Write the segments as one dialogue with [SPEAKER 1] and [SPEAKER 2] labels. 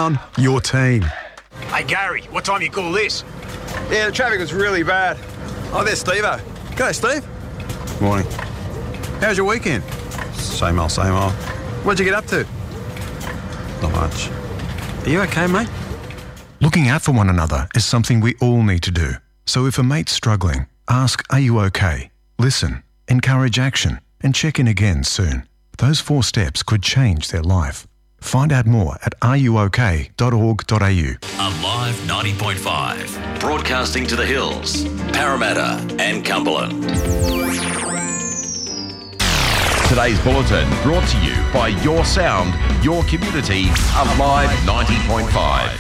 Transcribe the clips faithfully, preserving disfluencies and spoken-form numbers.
[SPEAKER 1] town, your team.
[SPEAKER 2] Hey, Gary, what time you call this?
[SPEAKER 3] Yeah, the traffic was really bad. Oh, there's Steve-o. G'day, Steve.
[SPEAKER 1] Morning.
[SPEAKER 3] How's your weekend?
[SPEAKER 1] Same old, same old.
[SPEAKER 3] What'd you get up to?
[SPEAKER 1] Not much.
[SPEAKER 3] Are you okay, mate?
[SPEAKER 1] Looking out for one another is something we all need to do. So if a mate's struggling, ask, are you okay? Listen, encourage action, and check in again soon. Those four steps could change their life. Find out more at are you okay dot org dot a u.
[SPEAKER 4] Alive ninety point five, broadcasting to the hills, Parramatta and Cumberland.
[SPEAKER 5] Today's bulletin brought to you by Your Sound, Your Community, Alive ninety point five.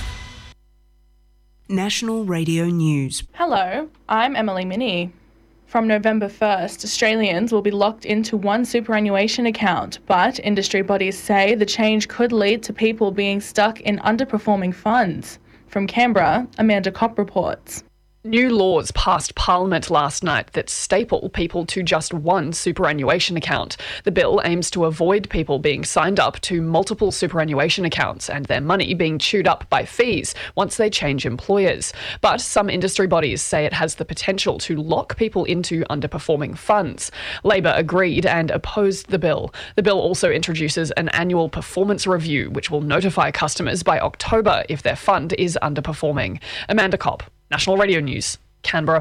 [SPEAKER 6] National Radio News.
[SPEAKER 7] Hello, I'm Emily Minnie. From November first, Australians will be locked into one superannuation account, but industry bodies say the change could lead to people being stuck in underperforming funds. From Canberra, Amanda Kopp reports.
[SPEAKER 8] New laws passed Parliament last night that staple people to just one superannuation account. The bill aims to avoid people being signed up to multiple superannuation accounts and their money being chewed up by fees once they change employers. But some industry bodies say it has the potential to lock people into underperforming funds. Labor agreed and opposed the bill. The bill also introduces an annual performance review, which will notify customers by October if their fund is underperforming. Amanda Kopp, National Radio News, Canberra.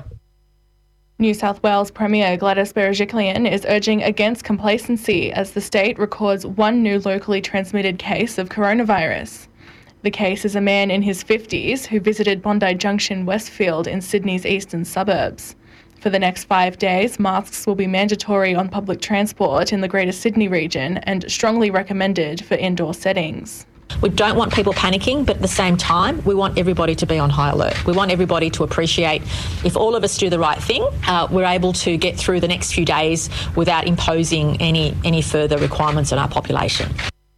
[SPEAKER 7] New South Wales Premier Gladys Berejiklian is urging against complacency as the state records one new locally transmitted case of coronavirus. The case is a man in his fifties who visited Bondi Junction Westfield in Sydney's eastern suburbs. For the next five days, masks will be mandatory on public transport in the Greater Sydney region and strongly recommended for indoor settings.
[SPEAKER 9] We don't want people panicking, but at the same time, we want everybody to be on high alert. We want everybody to appreciate if all of us do the right thing, uh, we're able to get through the next few days without imposing any, any further requirements on our population.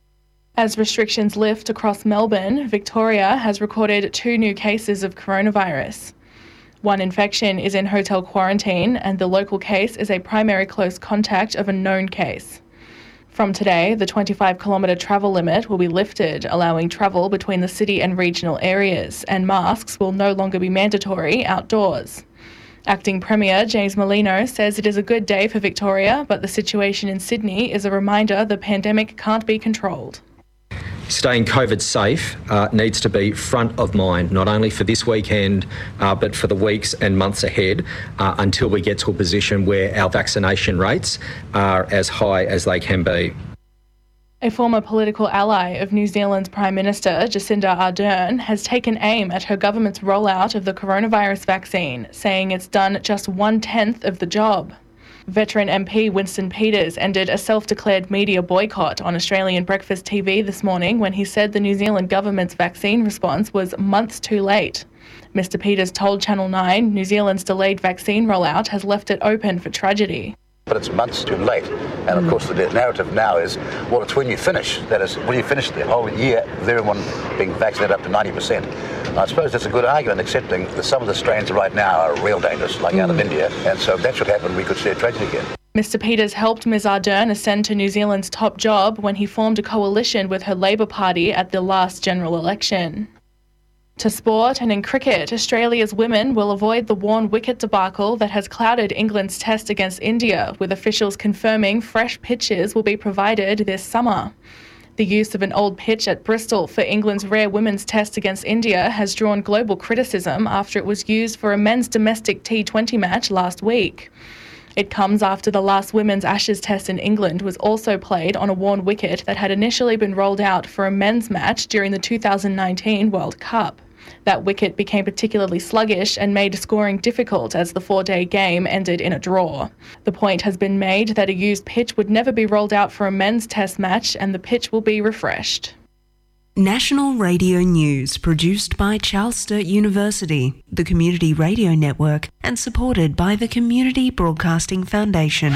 [SPEAKER 7] As restrictions lift across Melbourne, Victoria has recorded two new cases of coronavirus. One infection is in hotel quarantine, and the local case is a primary close contact of a known case. From today, the twenty-five kilometre travel limit will be lifted, allowing travel between the city and regional areas, and masks will no longer be mandatory outdoors. Acting Premier James Merlino says it is a good day for Victoria, but the situation in Sydney is a reminder the pandemic can't be controlled.
[SPEAKER 10] Staying COVID safe uh, needs to be front of mind, not only for this weekend, uh, but for the weeks and months ahead, uh, until we get to a position where our vaccination rates are as high as they can be.
[SPEAKER 7] A former political ally of New Zealand's Prime Minister, Jacinda Ardern, has taken aim at her government's rollout of the coronavirus vaccine, saying it's done just one-tenth of the job. Veteran M P Winston Peters ended a self-declared media boycott on Australian breakfast T V this morning when he said the New Zealand government's vaccine response was months too late. Mister Peters told Channel nine New Zealand's delayed vaccine rollout has left it open for tragedy.
[SPEAKER 11] But it's months too late. And of course the narrative now is, well, it's when you finish. That is, when you finish the whole year with everyone being vaccinated up to ninety percent. I suppose that's a good argument, accepting that some of the strains right now are real dangerous, like mm. out of India. And so if that should happen, we could see a tragedy again.
[SPEAKER 7] Mister Peters helped Miz Ardern ascend to New Zealand's top job when he formed a coalition with her Labor Party at the last general election. To sport, and in cricket, Australia's women will avoid the worn wicket debacle that has clouded England's test against India, with officials confirming fresh pitches will be provided this summer. The use of an old pitch at Bristol for England's rare women's test against India has drawn global criticism after it was used for a men's domestic T twenty match last week. It comes after the last women's Ashes test in England was also played on a worn wicket that had initially been rolled out for a men's match during the two thousand nineteen World Cup. That wicket became particularly sluggish and made scoring difficult as the four-day game ended in a draw. The point has been made that a used pitch would never be rolled out for a men's test match and the pitch will be refreshed.
[SPEAKER 6] National Radio News, produced by Charles Sturt University, the Community Radio Network, and supported by the Community Broadcasting Foundation.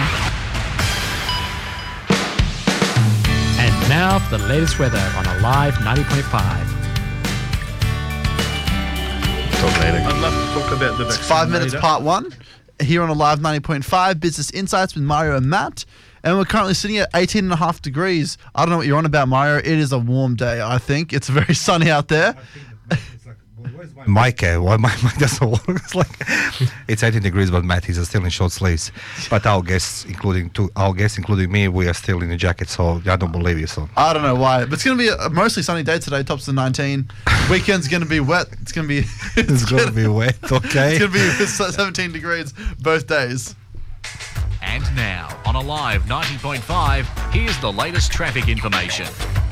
[SPEAKER 12] And now for the latest weather on Alive ninety point five.
[SPEAKER 1] Talk later.
[SPEAKER 13] I'd love to talk about the vaccine.
[SPEAKER 14] Five minutes
[SPEAKER 13] later.
[SPEAKER 14] part one, here on Alive ninety point five, Business Insights with Mario and Matt.
[SPEAKER 13] and we're currently sitting at eighteen and a half degrees. I don't know what you're on about, Mario. It is a warm day, I think. It's very sunny out there.
[SPEAKER 14] Mike, uh, well, my mic doesn't work. It's like it's eighteen degrees, but Matt is still in short sleeves. But our guests, including two, our guests, including me, we are still in the jacket. So I don't believe you. So
[SPEAKER 13] I don't know why, but it's going to be a mostly sunny day today. Tops to nineteen. Weekend's going to be wet. It's going to be.
[SPEAKER 14] It's, it's going to be wet. Okay.
[SPEAKER 13] It's going to be seventeen degrees both days.
[SPEAKER 15] And now on Alive ninety point five, here's the latest traffic information.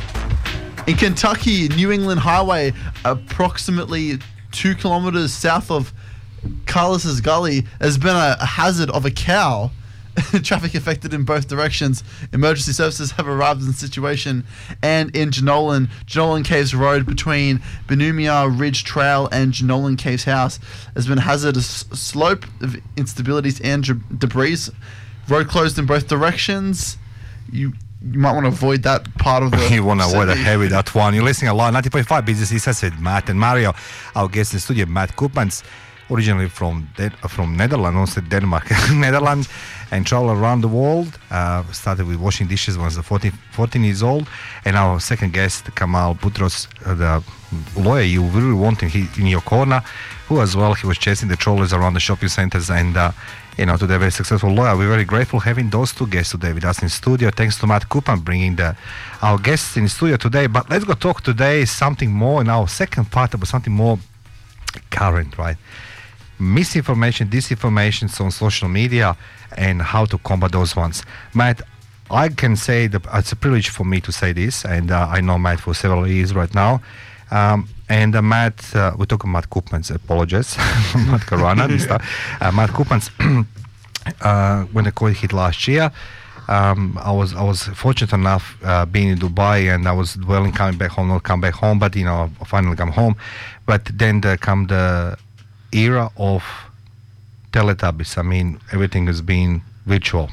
[SPEAKER 13] In Kentucky, New England Highway, approximately two kilometers south of Carlos's Gully, has been a, a hazard of a cow. Traffic affected in both directions. Emergency services have arrived in the situation. And in Jenolan, Jenolan Caves Road between Benumia Ridge Trail and Jenolan Caves House has been a hazardous slope of instabilities and deb- debris. Road closed in both directions. You you might want to avoid that part of the
[SPEAKER 14] You want to avoid a
[SPEAKER 13] city.
[SPEAKER 14] heavy that one. You're listening a lot. ninety point five Business Insights with Matt and Mario. Our guest in the studio, Matt Koopmans, originally from De- from Netherlands, also Denmark, Netherlands, and travel around the world. Uh, started with washing dishes when he was fourteen, fourteen years old. And our second guest, Kamal Butros, uh, the lawyer you really want him he, in your corner, who as well, he was chasing the trollers around the shopping centers and uh, you know, today, very successful lawyer. We're very grateful having those two guests today with us in studio. Thanks to Matt Koopman bringing the, our guests in studio today. But let's go talk today something more in our second part about something more current, right? Misinformation, disinformation on social media and how to combat those ones. Matt, I can say that it's a privilege for me to say this, and uh, I know Matt for several years right now. Um, and uh, Matt, uh, we talk about Matt Koopmans, apologize, Matt Carana, this stuff. Uh, Matt Koopmans, uh, when the COVID hit last year, um, I was I was fortunate enough uh, being in Dubai, and I was dwelling coming back home, not come back home, but you know, I finally come home. But then there come the era of Teletubbies. I mean, everything has been virtual.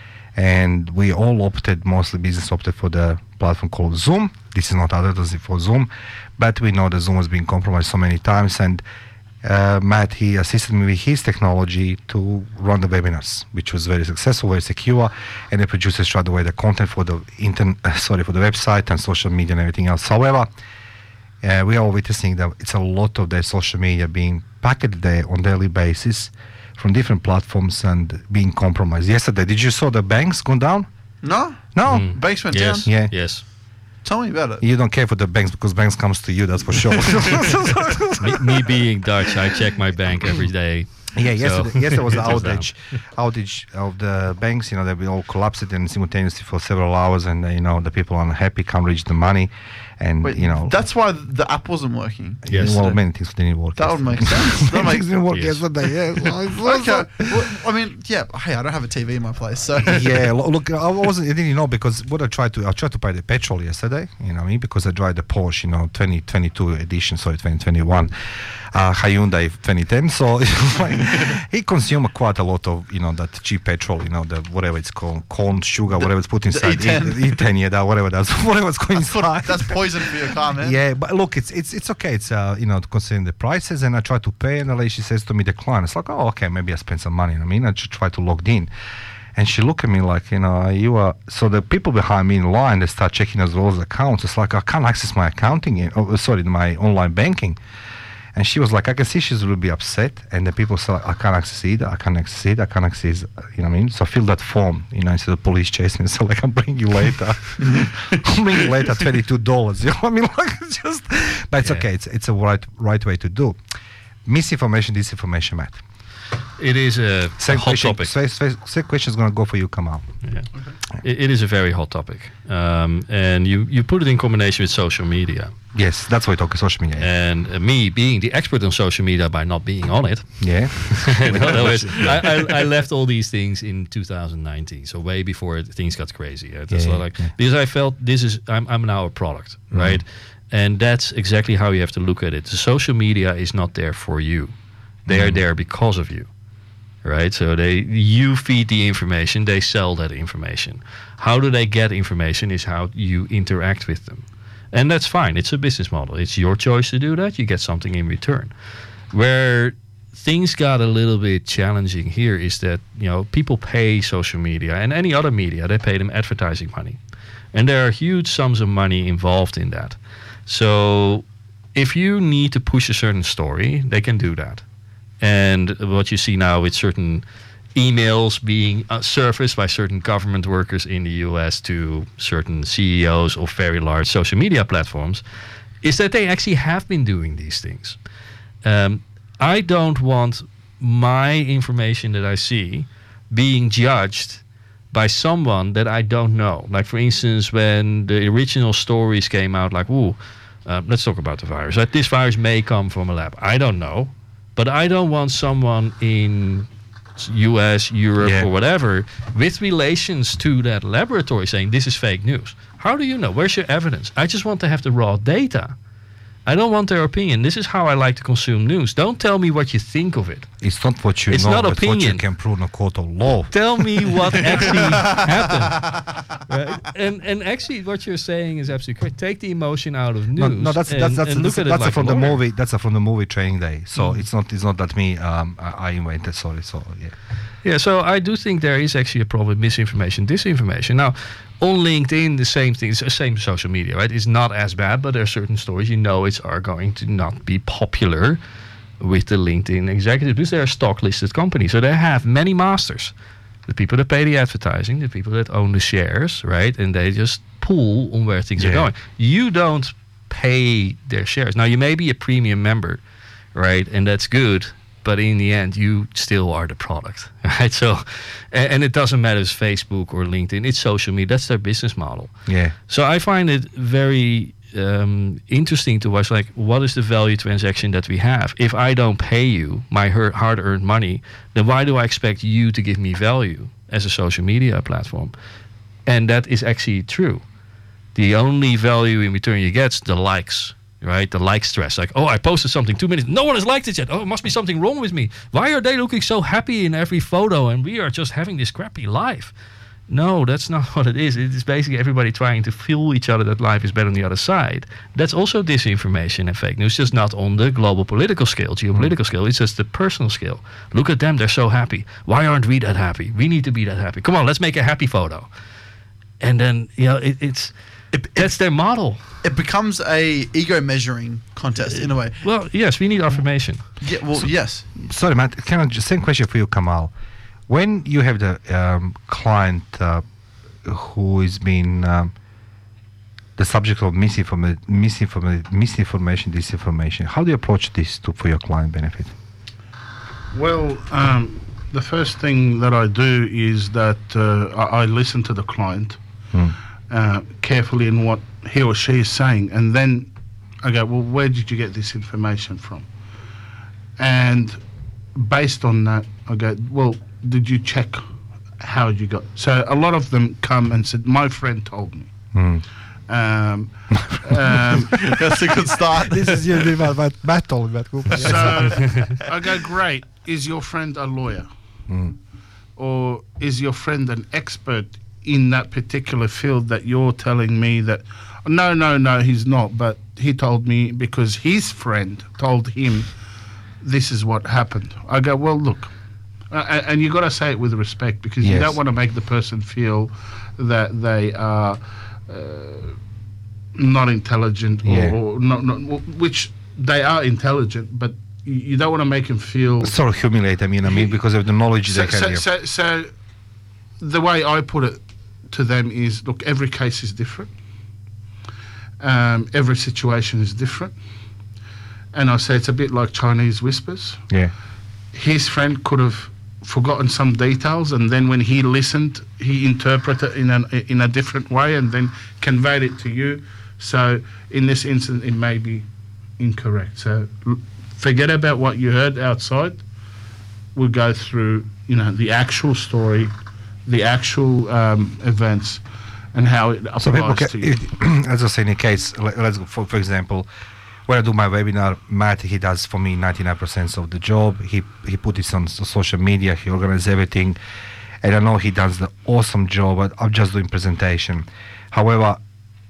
[SPEAKER 14] And we all opted, mostly business opted for the platform called Zoom. This is not advertising for Zoom, but we know that Zoom has been compromised so many times. And uh, Matt, he assisted me with his technology to run the webinars, which was very successful, very secure, and the producers tried to away the content for the internet, uh, sorry, for the website and social media and everything else. However, uh, we are witnessing that it's a lot of their social media being packaged there on daily basis from different platforms and being compromised. Yesterday, did you saw the banks go down?
[SPEAKER 13] No.
[SPEAKER 14] No.
[SPEAKER 13] Mm. Banks went
[SPEAKER 12] yes.
[SPEAKER 13] down?
[SPEAKER 14] Yeah.
[SPEAKER 12] Yes.
[SPEAKER 13] Tell me about it.
[SPEAKER 14] You don't care for the banks because banks comes to you, that's for sure.
[SPEAKER 12] me, me being Dutch, I check my bank every day.
[SPEAKER 14] Yeah, yesterday,
[SPEAKER 12] so
[SPEAKER 14] yesterday was the
[SPEAKER 12] it was
[SPEAKER 14] outage, outage of the banks. You know, they've been all collapsed and simultaneously for several hours, and uh, you know the people are unhappy, can't reach the money, and
[SPEAKER 13] Wait,
[SPEAKER 14] you know
[SPEAKER 13] that's why the app wasn't working.
[SPEAKER 14] yes, well, many things didn't work.
[SPEAKER 13] That would make sense. That
[SPEAKER 14] Many things
[SPEAKER 13] makes
[SPEAKER 14] didn't work
[SPEAKER 12] Yes.
[SPEAKER 14] yesterday. Yeah,
[SPEAKER 13] Okay. Well, I mean, yeah. Hey, I don't have a T V in my place, so
[SPEAKER 14] yeah, lo- look, I wasn't. I didn't know because what I tried to, I tried to buy the petrol yesterday. You know, what I mean, because I drive the Porsche, you know, twenty twenty-two edition, sorry, twenty twenty-one, uh, Hyundai twenty ten. So like, he consumed quite a lot of, you know, that cheap petrol, you know, the whatever it's called, corn, sugar, whatever it's put inside,
[SPEAKER 13] E ten.
[SPEAKER 14] E ten, yeah, that whatever that's whatever's going
[SPEAKER 13] that's, put,
[SPEAKER 14] inside.
[SPEAKER 13] that's poison for your car, man.
[SPEAKER 14] Yeah, but look, it's it's it's okay. It's uh, you know, considering the prices, and I try to pay, and the lady she says to me, decline. It's like, oh, okay, maybe I spend some money. I mean, I just try to log in, and she look at me like, you know, you are. So the people behind me in line, they start checking as well as accounts. It's like I can't access my accounting, in, oh, sorry, my online banking. And she was like, I can see she's a little bit upset. And the people say, like, I can't access it, I can't access it, I can't access, you know what I mean? So I fill that form, you know, instead of police chasing me. So like, I'll bring you later. I'll bring you later twenty-two dollars. You know what I mean? Like, it's just, but it's yeah. okay. It's it's a right right way to do. Misinformation, disinformation, Matt.
[SPEAKER 12] It is a,
[SPEAKER 14] same
[SPEAKER 12] a hot
[SPEAKER 14] question,
[SPEAKER 12] topic.
[SPEAKER 14] Same, same question is going to go for you, Kamal.
[SPEAKER 12] Yeah. Okay. It, it is a very hot topic. Um, and you, you put it in combination with social media.
[SPEAKER 14] Yes, that's why we talk social media. Yeah.
[SPEAKER 12] And uh, me being the expert on social media by not being on it.
[SPEAKER 14] Yeah.
[SPEAKER 12] no, was, I, I, I left all these things in two thousand nineteen, so way before things got crazy. Yeah, yeah, yeah, like, yeah. Because I felt this is, I'm, I'm now a product, mm-hmm. right? And that's exactly how you have to look at it. The social media is not there for you. They mm-hmm. are there because of you. Right, so they you feed the information, they sell that information. How do they get information is how you interact with them. And that's fine, it's a business model. It's your choice to do that, you get something in return. Where things got a little bit challenging here is that, you know, people pay social media and any other media, they pay them advertising money. And there are huge sums of money involved in that. So if you need to push a certain story, they can do that. And what you see now with certain emails being uh, surfaced by certain government workers in the U S to certain C E Os of very large social media platforms is that they actually have been doing these things. Um, I don't want my information that I see being judged by someone that I don't know. Like, for instance, when the original stories came out, like, ooh, uh, let's talk about the virus. Like, this virus may come from a lab. I don't know. But I don't want someone in U S, Europe, yeah. or whatever, with relations to that laboratory saying this is fake news. How do you know? Where's your evidence? I just want to have the raw data. I don't want their opinion. This is how I like to consume news. Don't tell me what you think of it.
[SPEAKER 14] It's not what you
[SPEAKER 12] it's
[SPEAKER 14] know,
[SPEAKER 12] not
[SPEAKER 14] but
[SPEAKER 12] opinion.
[SPEAKER 14] what you can prove in a court of law.
[SPEAKER 12] Tell me what actually happened. Right? And and actually, what you're saying is absolutely correct. Take the emotion out of news.
[SPEAKER 14] No, no that's
[SPEAKER 12] and,
[SPEAKER 14] that's that's,
[SPEAKER 12] and
[SPEAKER 14] that's,
[SPEAKER 12] look at
[SPEAKER 14] that's
[SPEAKER 12] it like
[SPEAKER 14] from
[SPEAKER 12] a
[SPEAKER 14] the
[SPEAKER 12] lawyer.
[SPEAKER 14] movie. That's from the movie Training Day. So
[SPEAKER 12] Mm.
[SPEAKER 14] it's not it's not that me um, I, I invented. Sorry. So yeah.
[SPEAKER 12] Yeah, so I do think there is actually a problem with misinformation, disinformation. Now, on LinkedIn, the same thing, it's the same social media, right? It's not as bad, but there are certain stories you know it's are going to not be popular with the LinkedIn executives because they're a stock-listed company. So they have many masters. The people that pay the advertising, the people that own the shares, right? And they just pull on where things
[SPEAKER 14] Yeah.
[SPEAKER 12] are going. You don't pay their shares. Now, you may be a premium member, right? And that's good. But in the end, you still are the product, right? So, and, and it doesn't matter if it's Facebook or LinkedIn. It's social media. That's their business model.
[SPEAKER 14] Yeah.
[SPEAKER 12] So I find it very um, interesting to watch, like, what is the value transaction that we have? If I don't pay you my hard-earned money, then why do I expect you to give me value as a social media platform? And that is actually true. The only value in return you get is the likes. Right, the like stress, like, oh, I posted something two minutes, no one has liked it yet. Oh, it must be something wrong with me. Why are they looking so happy in every photo, and we are just having this crappy life? No, that's not what it is. It is basically everybody trying to fool each other that life is better on the other side. That's also disinformation and fake news, just not on the global political scale, geopolitical mm. scale. It's just the personal scale. Look at them, they're so happy. Why aren't we that happy? We need to be that happy. Come on, let's make a happy photo. And then, you know, it, it's it, that's their model.
[SPEAKER 13] It becomes a ego measuring contest in a way.
[SPEAKER 12] Well, yes, we need affirmation.
[SPEAKER 13] Yeah, well,
[SPEAKER 14] So-
[SPEAKER 13] yes.
[SPEAKER 14] Sorry, Matt. Can I just same question for you, Kamal? When you have the um, client uh, who is being um, the subject of misinformation, misinformation, misinformation, disinformation, how do you approach this to for your client benefit?
[SPEAKER 16] Well, um, the first thing that I do is that uh, I, I listen to the client
[SPEAKER 14] Hmm.
[SPEAKER 16] uh, carefully in what he or she is saying, and then I go, well, where did you get this information from? And based on that, I go, well, did you check how you got? So a lot of them come and said, my friend told me.
[SPEAKER 14] Hmm.
[SPEAKER 16] Um, um,
[SPEAKER 13] That's a good start.
[SPEAKER 14] This is usually what, what Matt told me.
[SPEAKER 16] So I go, great. Is your friend a lawyer?
[SPEAKER 14] Hmm.
[SPEAKER 16] Or is your friend an expert in that particular field that you're telling me that, no, no, no, he's not, but he told me because his friend told him this is what happened. I go, well, look, uh, and you got to say it with respect because you
[SPEAKER 14] Yes.
[SPEAKER 16] don't want to make the person feel that they are uh, not intelligent or,
[SPEAKER 14] Yeah.
[SPEAKER 16] or not, not, which they are intelligent, but you, you don't want to make them feel
[SPEAKER 14] Sort of humiliate them, you know what I mean, because of the knowledge
[SPEAKER 16] so,
[SPEAKER 14] they can
[SPEAKER 16] so,
[SPEAKER 14] give.
[SPEAKER 16] so, so the way I put it to them is, look, every case is different. Um, every situation is different. And I say it's a bit like Chinese whispers.
[SPEAKER 14] Yeah.
[SPEAKER 16] His friend could have forgotten some details, and then when he listened, he interpreted it in, an, in a different way and then conveyed it to you. So in this instance, it may be incorrect. So l- forget about what you heard outside. We'll go through, you know, the actual story, the actual um, events, and how it applies
[SPEAKER 14] So people can,
[SPEAKER 16] to you.
[SPEAKER 14] if, as I say in a case, let, let's go for, for example, when I do my webinar, Matt, he does for me ninety-nine percent of the job. He he put this on so- social media, he organizes everything, and I know he does the awesome job, but I'm just doing presentation. However,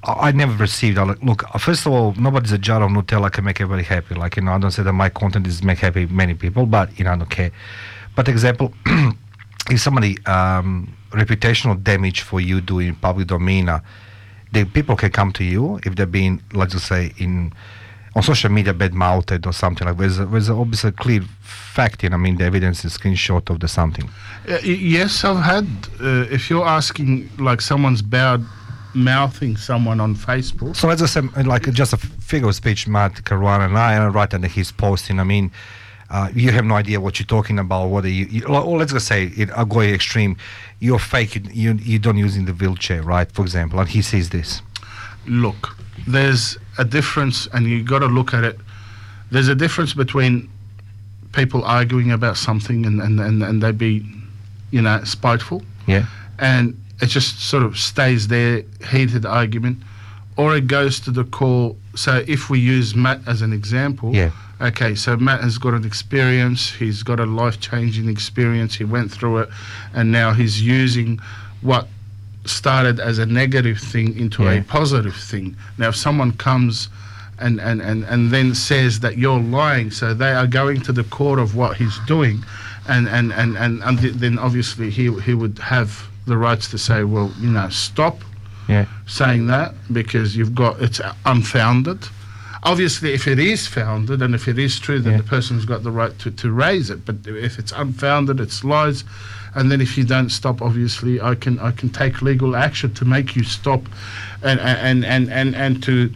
[SPEAKER 14] I never received. Like, look, first of all, nobody's a jar of Nutella can make everybody happy. Like, you know, I don't say that my content is make happy many people, but you know, I don't care. But example, if somebody um, reputational damage for you doing public domain, uh, the people can come to you if they're being, let's just say, in on social media bad mouthed or something like. There's a, there's a obviously clear fact, you know, I mean, the evidence is screenshot of the something.
[SPEAKER 16] Uh, yes, I've had. Uh, if you're asking, like, someone's bad mouthing someone on Facebook.
[SPEAKER 14] So let's just say, like, just a figure of speech, Matt Caruana and I, and I write under his posting. I mean, uh, you have no idea what you're talking about. Whether you, you or let's just say, it, I'll go extreme. You're fake. You, you you don't use in the wheelchair, right? For example, and he sees this.
[SPEAKER 16] Look, there's a difference, and you got to look at it. There's a difference between people arguing about something and and and, and they be, you know, spiteful.
[SPEAKER 14] Yeah.
[SPEAKER 16] And it just sort of stays there, heated argument, or it goes to the core. So if we use Matt as an example,
[SPEAKER 14] yeah.
[SPEAKER 16] Okay, so Matt has got an experience, he's got a life-changing experience, he went through it, and now he's using what started as a negative thing into
[SPEAKER 14] Yeah.
[SPEAKER 16] a positive thing. Now if someone comes and, and, and, and then says that you're lying, so they are going to the core of what he's doing, and, and, and, and, and th- then obviously he he would have the rights to say, well, you know, stop
[SPEAKER 14] yeah.
[SPEAKER 16] saying that because you've got, it's unfounded. Obviously, if it is founded and if it is true, then
[SPEAKER 14] Yeah.
[SPEAKER 16] the person's got the right to, to raise it. But if it's unfounded, it's lies. And then if you don't stop, obviously, I can I can take legal action to make you stop and and, and, and, and to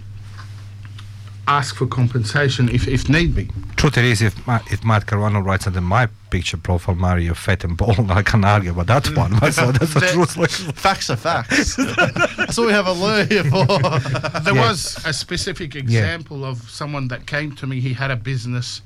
[SPEAKER 16] ask for compensation if, if need be.
[SPEAKER 14] Truth it is, if Ma- if Matt Caruana writes under my picture profile, Mario fat and bald, I can argue about that one. So that's the truth. Like,
[SPEAKER 13] Facts are facts. That's what we have a lawyer here for.
[SPEAKER 16] There
[SPEAKER 14] Yeah.
[SPEAKER 16] was a specific example of someone that came to me. He had a business,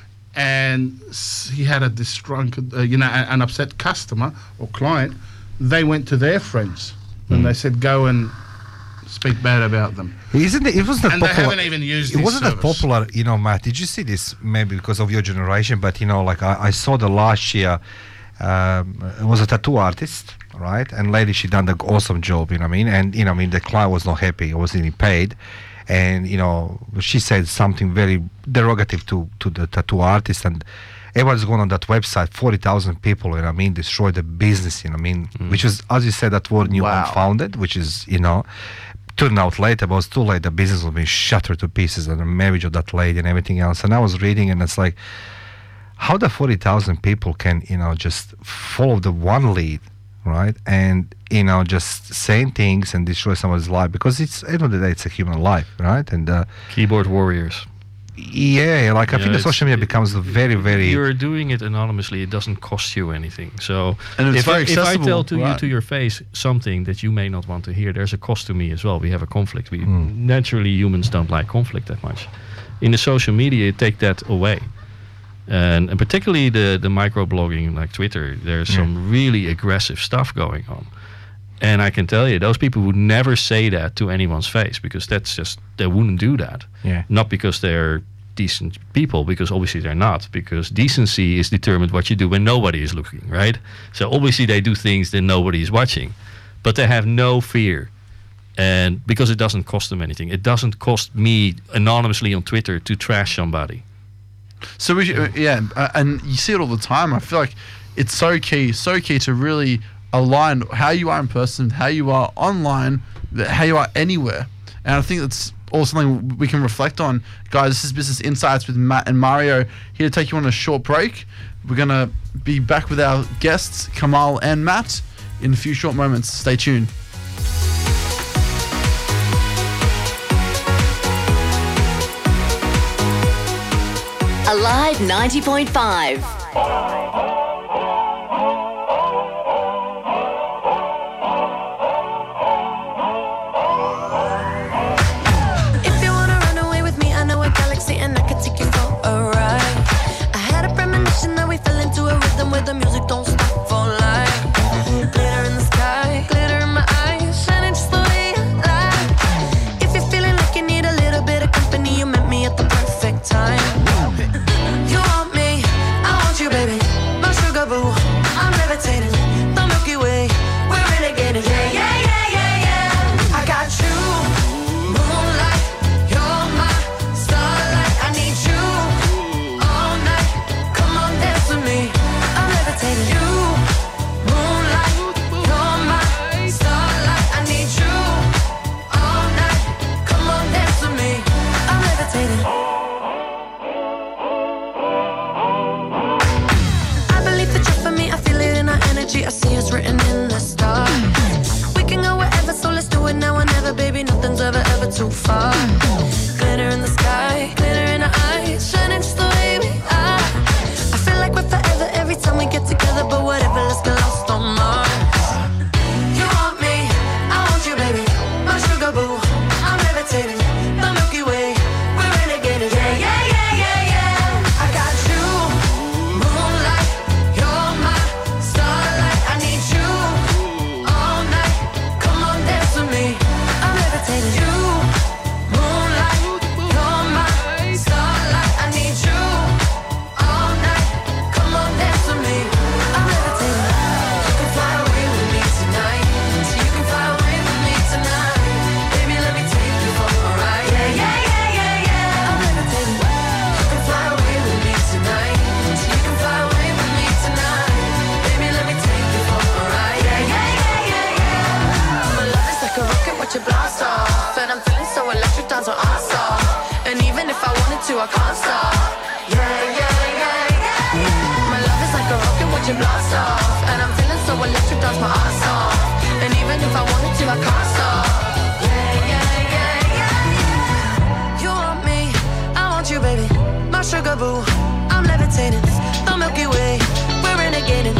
[SPEAKER 16] and s- he had a disgruntled, uh, you know, a- an upset customer or client. They went to their friends and they said, "Go and speak bad about them."
[SPEAKER 14] Isn't it? It wasn't
[SPEAKER 16] And
[SPEAKER 14] that
[SPEAKER 16] they
[SPEAKER 14] popular.
[SPEAKER 16] haven't even used
[SPEAKER 14] It
[SPEAKER 16] this
[SPEAKER 14] wasn't that
[SPEAKER 16] service.
[SPEAKER 14] popular, you know, Matt. Did you see this? Maybe because of your generation, but you know, like I, I saw the last year. Um, it was a tattoo artist, right? And lady, she done the awesome job. You know what I mean? And you know, I mean, the client was not happy. It wasn't even paid. And you know, she said something very derogative to to the tattoo artist, and everyone's going on that website. Forty thousand people, you know what I mean, destroyed the business. You know what I mean? Which was, as you said, that word new
[SPEAKER 13] Wow.
[SPEAKER 14] unfounded, which is, you know. Turned out later, but it was too late. The business was being shattered to pieces, and the marriage of that lady and everything else. And I was reading, and it's like, how the forty thousand people can, you know, just follow the one lead, right? And, you know, just saying things and destroy someone's life, because it's, at the end of the day, it's a human life, right? And uh,
[SPEAKER 12] Keyboard warriors.
[SPEAKER 14] yeah, like I
[SPEAKER 12] You
[SPEAKER 14] think
[SPEAKER 12] know,
[SPEAKER 14] the social
[SPEAKER 12] it's-
[SPEAKER 14] media becomes very, very.
[SPEAKER 12] You're doing it anonymously. It doesn't cost you anything. So
[SPEAKER 13] And it's
[SPEAKER 12] if,
[SPEAKER 13] very
[SPEAKER 12] I, if I
[SPEAKER 13] accessible,
[SPEAKER 12] tell to you
[SPEAKER 13] right.
[SPEAKER 12] to your face something that you may not want to hear, there's a cost to me as well. We have a conflict. We
[SPEAKER 14] Hmm.
[SPEAKER 12] naturally humans don't like conflict that much. In the social media, you take that away. And, and particularly the the microblogging like Twitter, there's
[SPEAKER 14] Yeah.
[SPEAKER 12] some really aggressive stuff going on. And I can tell you, those people would never say that to anyone's face, because that's just, they wouldn't do that.
[SPEAKER 14] Yeah.
[SPEAKER 12] Not because they're decent people, because obviously they're not, because decency is determined what you do when nobody is looking, right? So obviously they do things that nobody is watching, but they have no fear. And because it doesn't cost them anything. It doesn't cost me anonymously on Twitter to trash somebody.
[SPEAKER 13] So we should, uh, yeah, uh, and you see it all the time. I feel like it's so key, so key to really align how you are in person, how you are online, th- how you are anywhere. And I think that's all something we can reflect on. Guys, this is Business Insights with Matt and Mario, here to take you on a short break. We're going to be back with our guests, Kamal and Matt, in a few short moments. Stay tuned.
[SPEAKER 17] Alive ninety point five.
[SPEAKER 18] If you wanna run away with me, I know a galaxy and I can take you for a ride. I had a premonition that we fell into a rhythm where the music don't stop for life. Glitter in the sky, glitter in my eyes, shining just the way I like. If you're feeling like you need a little bit of company, you met me at the perfect time. You want me, I want you, baby. My wanted to, I can't stop. Yeah, yeah, yeah, yeah. My love is like a rocket watching blast off, and I'm feeling so electric, dance my ass off. And even if I wanted to, I can't stop. Yeah, yeah, yeah, yeah. You want me, I want you, baby. My sugar boo, I'm levitating. The Milky Way, we're renegading.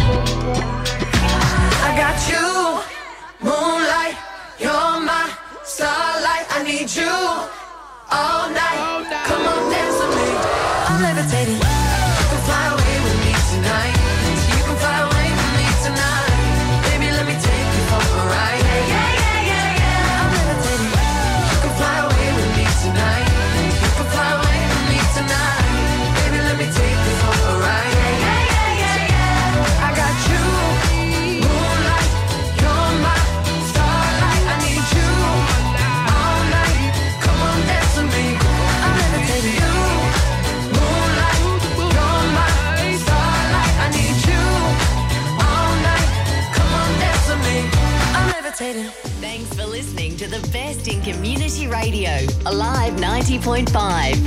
[SPEAKER 18] I got you, moonlight, you're my starlight. I need you all night. Come on, dance with me. I'm levitating. You can fly away with me tonight. You can fly away with me tonight. Baby, let me take you for a ride. Yeah, yeah, yeah, yeah, yeah. I'm levitating. You can fly away with me tonight. You can fly away with me tonight. Baby, let me take you for a ride. Yeah, yeah, yeah, yeah, yeah. I got you, moonlight, you're my starlight. I need you all night. Come on, dance with me. I'm levitating. You, moonlight, you're my starlight. I need you all night. Come on, dance with me. I'm levitating.
[SPEAKER 17] Thanks for listening to the best in community radio, Alive ninety point five.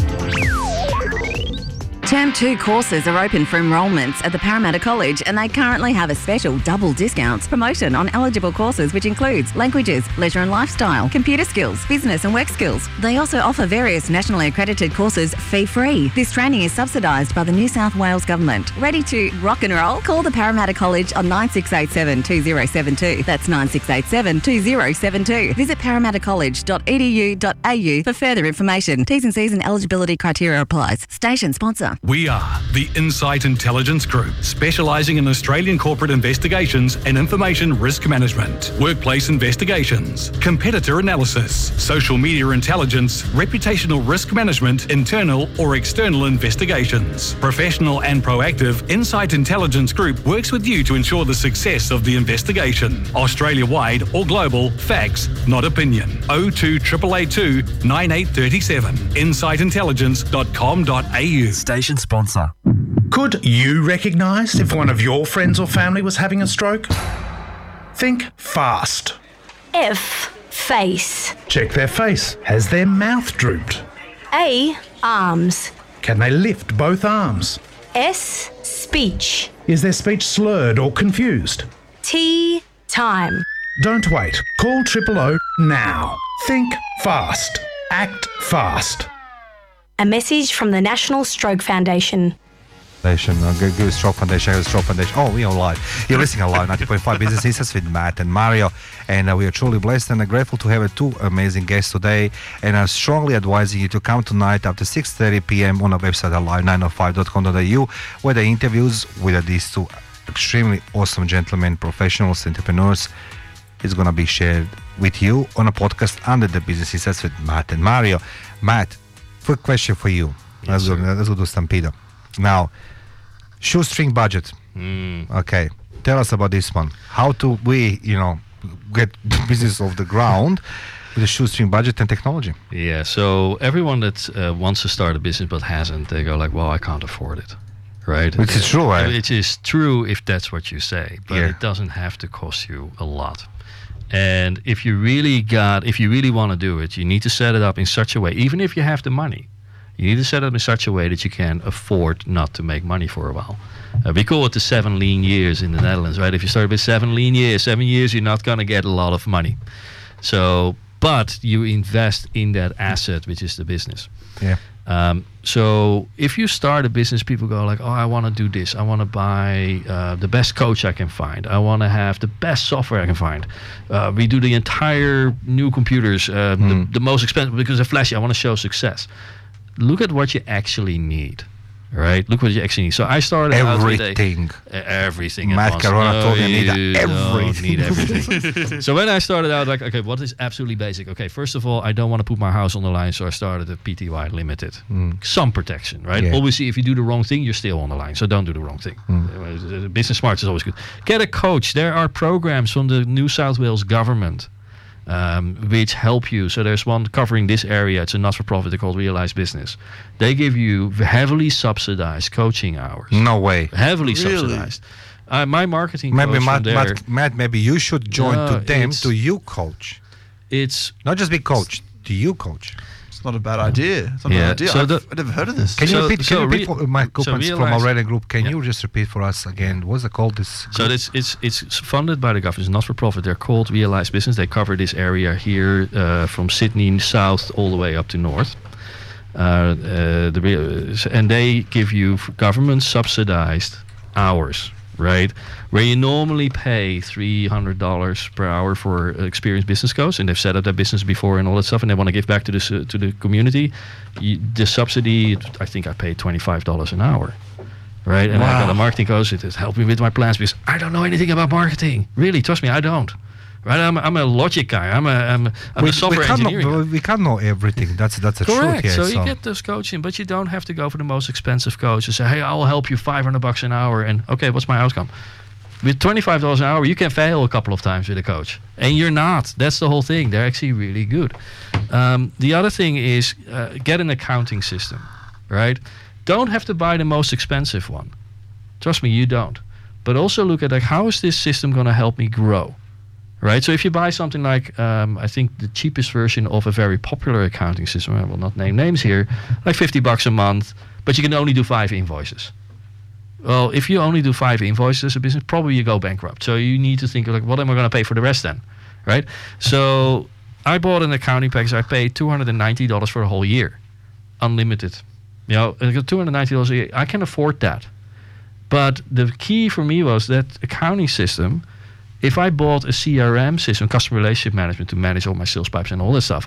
[SPEAKER 19] Term two courses are open for enrolments at the Parramatta College, and they currently have a special double discounts promotion on eligible courses, which includes languages, leisure and lifestyle, computer skills, business and work skills. They also offer various nationally accredited courses fee-free. This training is subsidised by the New South Wales Government. Ready to rock and roll? Call the Parramatta College on nine six eight seven, two zero seven two. That's nine six eight seven, two zero seven two. Visit parramatta college dot e d u dot a u for further information. T's and C's and eligibility criteria applies. Station sponsor.
[SPEAKER 20] We are the Insight Intelligence Group, specialising in Australian corporate investigations and information risk management, workplace investigations, competitor analysis, social media intelligence, reputational risk management, internal or external investigations. Professional and proactive, Insight Intelligence Group works with you to ensure the success of the investigation. Australia-wide or global, facts, not opinion. oh two eight eight eight two, nine eight three seven. insight intelligence dot com dot a u.
[SPEAKER 21] Station sponsor.
[SPEAKER 2] Could you recognise if one of your friends or family was having a stroke? Think fast.
[SPEAKER 22] F. Face.
[SPEAKER 2] Check their face. Has their mouth drooped?
[SPEAKER 22] A. Arms.
[SPEAKER 2] Can they lift both arms?
[SPEAKER 22] S. Speech.
[SPEAKER 2] Is their speech slurred or confused?
[SPEAKER 22] T. Time.
[SPEAKER 2] Don't wait. Call Triple O now. Think fast. Act fast.
[SPEAKER 22] A message from the National Stroke Foundation.
[SPEAKER 14] Foundation, uh, good, good Stroke Foundation, good Stroke Foundation. Oh, we are live. You're listening to Live ninety point five Business Insights with Matt and Mario, and uh, we are truly blessed and uh, grateful to have uh, two amazing guests today. And I'm strongly advising you to come tonight after six thirty p.m. on our website at live nine oh five dot com dot a u, where the interviews with uh, these two extremely awesome gentlemen, professionals, entrepreneurs, is going to be shared with you on a podcast under the Business Insights with Matt and Mario. Matt, quick question for you. Yes, let's, go, let's go to Stampede. Now, shoestring budget.
[SPEAKER 12] Mm.
[SPEAKER 14] Okay, tell us about this one. How do we, you know, get the business off the ground with a shoestring budget and technology?
[SPEAKER 12] Yeah, so everyone that uh, wants to start a business but hasn't, they go like, well, I can't afford it. Right?
[SPEAKER 14] Which is true, right?
[SPEAKER 12] It is true if that's what you say, but
[SPEAKER 14] Yeah.
[SPEAKER 12] it doesn't have to cost you a lot. And if you really got, if you really want to do it, you need to set it up in such a way, even if you have the money, you need to set it up in such a way that you can afford not to make money for a while. Uh, we call it the seven lean years in the Netherlands, right? If you start with seven lean years, seven years, you're not going to get a lot of money. So, but you invest in that asset, which is the business.
[SPEAKER 14] Yeah.
[SPEAKER 12] Um, so if you start a business, people go like, oh, I want to do this. I want to buy uh, the best coach I can find. I want to have the best software I can find. Uh, we do the entire new computers, uh,
[SPEAKER 14] Mm.
[SPEAKER 12] the, the most expensive because they're flashy. I want to show success. Look at what you actually need. Right? Look what you actually need. So I started
[SPEAKER 14] Everything.
[SPEAKER 12] out with a, uh, everything. at
[SPEAKER 14] Matt
[SPEAKER 12] once.
[SPEAKER 14] Carona
[SPEAKER 12] No,
[SPEAKER 14] told me I need
[SPEAKER 12] you don't
[SPEAKER 14] everything.
[SPEAKER 12] need everything. So when I started out, like, okay, what is absolutely basic? Okay, first of all, I don't want to put my house on the line, so I started a P T Y Limited.
[SPEAKER 14] Mm.
[SPEAKER 12] Some protection, right?
[SPEAKER 14] Yeah.
[SPEAKER 12] Obviously, if you do the wrong thing, you're still on the line. So don't do the wrong thing.
[SPEAKER 14] Mm.
[SPEAKER 12] Uh, Business smart is always good. Get a coach. There are programs from the New South Wales government um, which help you. So there's one covering this area. It's a not-for-profit called Realize Business. They give you heavily subsidized coaching hours.
[SPEAKER 14] No way.
[SPEAKER 12] Heavily
[SPEAKER 14] Really?
[SPEAKER 12] subsidized. Uh, my marketing
[SPEAKER 14] Maybe
[SPEAKER 12] coach
[SPEAKER 14] Matt,
[SPEAKER 12] from there,
[SPEAKER 14] Matt, Matt, maybe you should join
[SPEAKER 12] No,
[SPEAKER 14] to them
[SPEAKER 12] it's-
[SPEAKER 14] to you coach.
[SPEAKER 12] It's
[SPEAKER 14] not just be coach, to you coach.
[SPEAKER 13] It's not a bad idea. It's not
[SPEAKER 12] Yeah,
[SPEAKER 13] a bad idea.
[SPEAKER 12] so
[SPEAKER 13] I've,
[SPEAKER 12] the-
[SPEAKER 13] I've never heard of this.
[SPEAKER 14] Can you
[SPEAKER 12] So-
[SPEAKER 14] repeat, can
[SPEAKER 12] so
[SPEAKER 14] you repeat
[SPEAKER 12] re-
[SPEAKER 14] for Mike
[SPEAKER 12] so
[SPEAKER 14] Coupons from
[SPEAKER 12] realize-
[SPEAKER 14] our radio group? Can
[SPEAKER 12] Yeah.
[SPEAKER 14] you just repeat for us again? What's it called? This
[SPEAKER 12] So it's it's it's funded by the government. It's not for profit. They're called Realize Business. They cover this area here uh, from Sydney south all the way up to north. Uh, uh, the re- and they give you government subsidized hours, right? Where you normally pay three hundred dollars per hour for experienced business coach, and they've set up their business before and all that stuff, and they want to give back to this uh, to the community. You, the subsidy, I think I paid twenty-five dollars an hour. Right, and I got a marketing coach that is helping me with my plans because I don't know anything about marketing. Really, trust me, I don't. Right, I'm, I'm a logic guy. I'm a I'm, I'm
[SPEAKER 14] we,
[SPEAKER 12] a software
[SPEAKER 14] we can't
[SPEAKER 12] engineering
[SPEAKER 14] know,
[SPEAKER 12] guy.
[SPEAKER 14] we can't know everything. That's that's a
[SPEAKER 12] Correct.
[SPEAKER 14] truth here.
[SPEAKER 12] So you get those coaching, but you don't have to go for the most expensive coach and say, "Hey, I'll help you five hundred bucks an hour." And okay, what's my outcome? With twenty-five dollars an hour, you can fail a couple of times with a coach, and you're not. That's the whole thing. They're actually really good. Um, the other thing is uh, get an accounting system, right? Don't have to buy the most expensive one. Trust me, you don't. But also look at like how is this system going to help me grow, right? So if you buy something like um, I think the cheapest version of a very popular accounting system, I will not name names here, like fifty bucks a month, but you can only do five invoices. Well, if you only do five invoices as a business, probably you go bankrupt. So you need to think like, what am I going to pay for the rest then, right? So I bought an accounting package. I paid two hundred ninety dollars for a whole year, unlimited. You know, I got two hundred ninety dollars a year. I can afford that. But the key for me was that accounting system, if I bought a C R M system, customer relationship management, to manage all my sales pipes and all that stuff,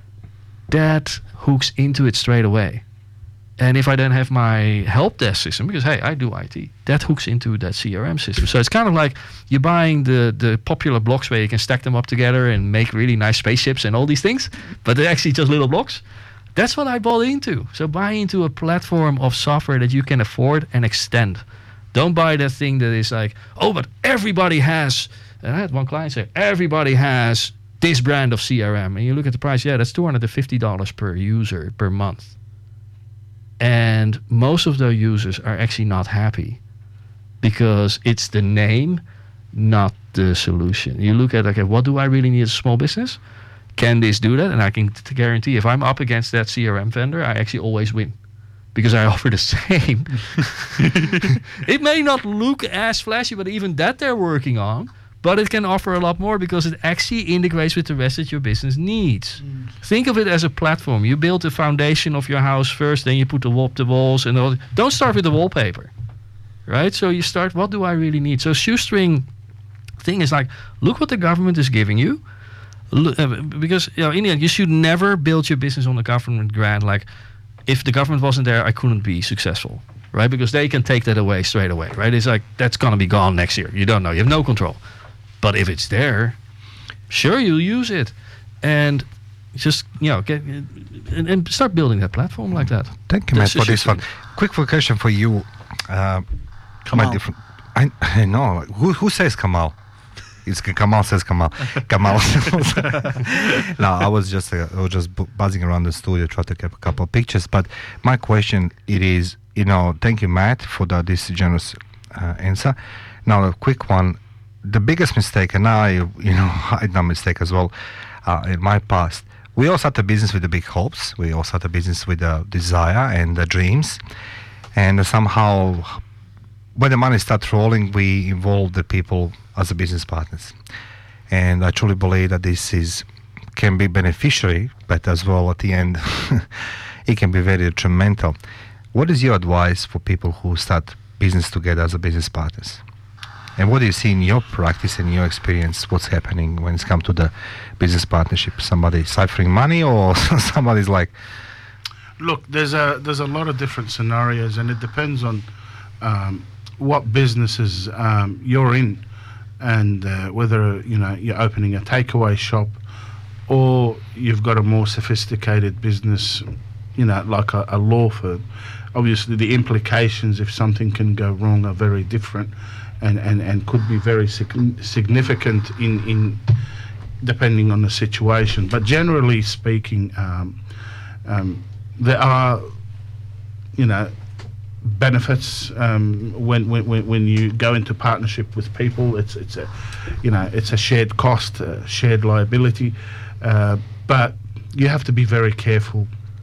[SPEAKER 12] that hooks into it straight away. And if I then have my help desk system, because hey, I do I T, that hooks into that C R M system. So it's kind of like you're buying the, the popular blocks where you can stack them up together and make really nice spaceships and all these things, but they're actually just little blocks. That's what I bought into. So buy into a platform of software that you can afford and extend. Don't buy that thing that is like, oh, but everybody has, and I had one client say, everybody has this brand of C R M. And you look at the price, yeah, that's two hundred fifty dollars per user per month. And most of those users are actually not happy because it's the name, not the solution. You look at, okay, what do I really need as a small business? Can this do that? And I can t- guarantee if I'm up against that C R M vendor, I actually always win. Because I offer the same. It may not look as flashy, but even that they're working on. But it can offer a lot more because it actually integrates with the rest that your business needs. Mm. Think of it as a platform. You build the foundation of your house first, then you put the wall, the walls, and all. Don't start with the wallpaper, right? So you start. What do I really need? So shoestring thing is like, look what the government is giving you. Look, uh, because you know, in the end, you should never build your business on a government grant like. If the government wasn't there, I couldn't be successful, right? Because they can take that away straight away, right? It's like, that's going to be gone next year. You don't know. You have no control. But if it's there, sure, you'll use it. And just, you know, get and, and start building that platform like that.
[SPEAKER 14] Thank you, Matt, for this one. Quick question for you. Uh,
[SPEAKER 13] Kamal.
[SPEAKER 14] Different, I, I know. Who, who says Kamal? It's Kamal says Kamal. Kamal. No, I was just uh, I was just bu- buzzing around the studio, trying to get a couple of pictures. But my question it is, you know, thank you, Matt, for the, this generous uh, answer. Now, a quick one. The biggest mistake, and I, you know, I had a mistake as well uh, in my past. We all start a business with the big hopes. We all start a business with the desire and the dreams, and somehow, when the money starts rolling, we involve the people as a business partners. And I truly believe that this is can be beneficiary, but as well at the end, it can be very detrimental. What is your advice for people who start business together as a business partners? And what do you see in your practice and your experience, what's happening when it's come to the business partnership? Somebody ciphering money or somebody's like...
[SPEAKER 16] Look, there's a there's a lot of different scenarios, and it depends on um, what businesses um, you're in, and uh, whether you know you're opening a takeaway shop, or you've got a more sophisticated business, you know, like a, a law firm. Obviously, the implications if something can go wrong are very different, and, and, and could be very sig- significant in in depending on the situation. But generally speaking, um, um, there are, you know, benefits um, when, when when you go into partnership with people. It's it's a, you know, it's a shared cost, a shared liability, uh, but you have to be very careful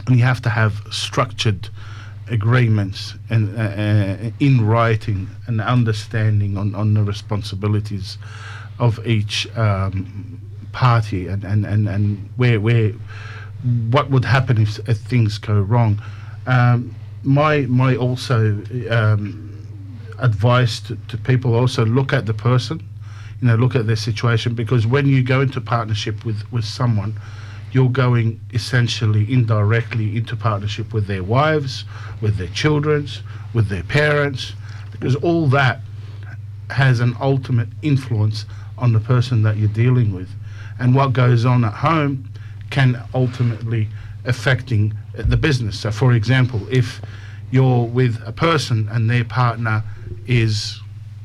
[SPEAKER 16] and you have to have structured agreements and uh, uh, in writing and understanding on, on the responsibilities of each um, party and, and, and, and where where what would happen if, if things go wrong. Um, my my also um, advice to, to people also look at the person, you know, look at their situation, because when you go into partnership with, with someone, you're going essentially indirectly into partnership with their wives, with their children, with their parents, because all that has an ultimate influence on the person that you're dealing with. And what goes on at home can ultimately affecting the business. So for example, if you're with a person and their partner is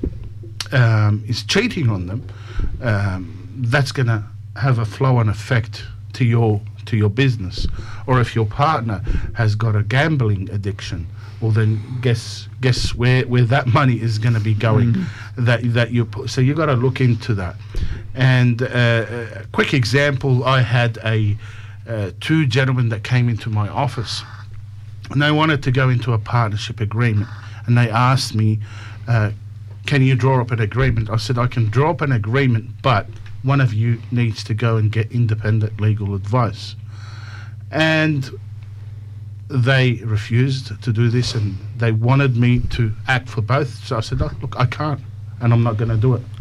[SPEAKER 16] um, is cheating on them, um, that's going to have a flow-on effect to your to your business. Or if your partner has got a gambling addiction, well then guess guess where where that money is going to be going. Mm-hmm. that that you put. So you got to look into that. And uh, a quick example, I had a uh, two gentlemen that came into my office, and they wanted to go into a partnership agreement, and they asked me, uh, can you draw up an agreement? I said, I can draw up an agreement, but one of you needs to go and get independent legal advice. And they refused to do this, and they wanted me to act for both. So I said, oh, look, I can't, and I'm not going to do it.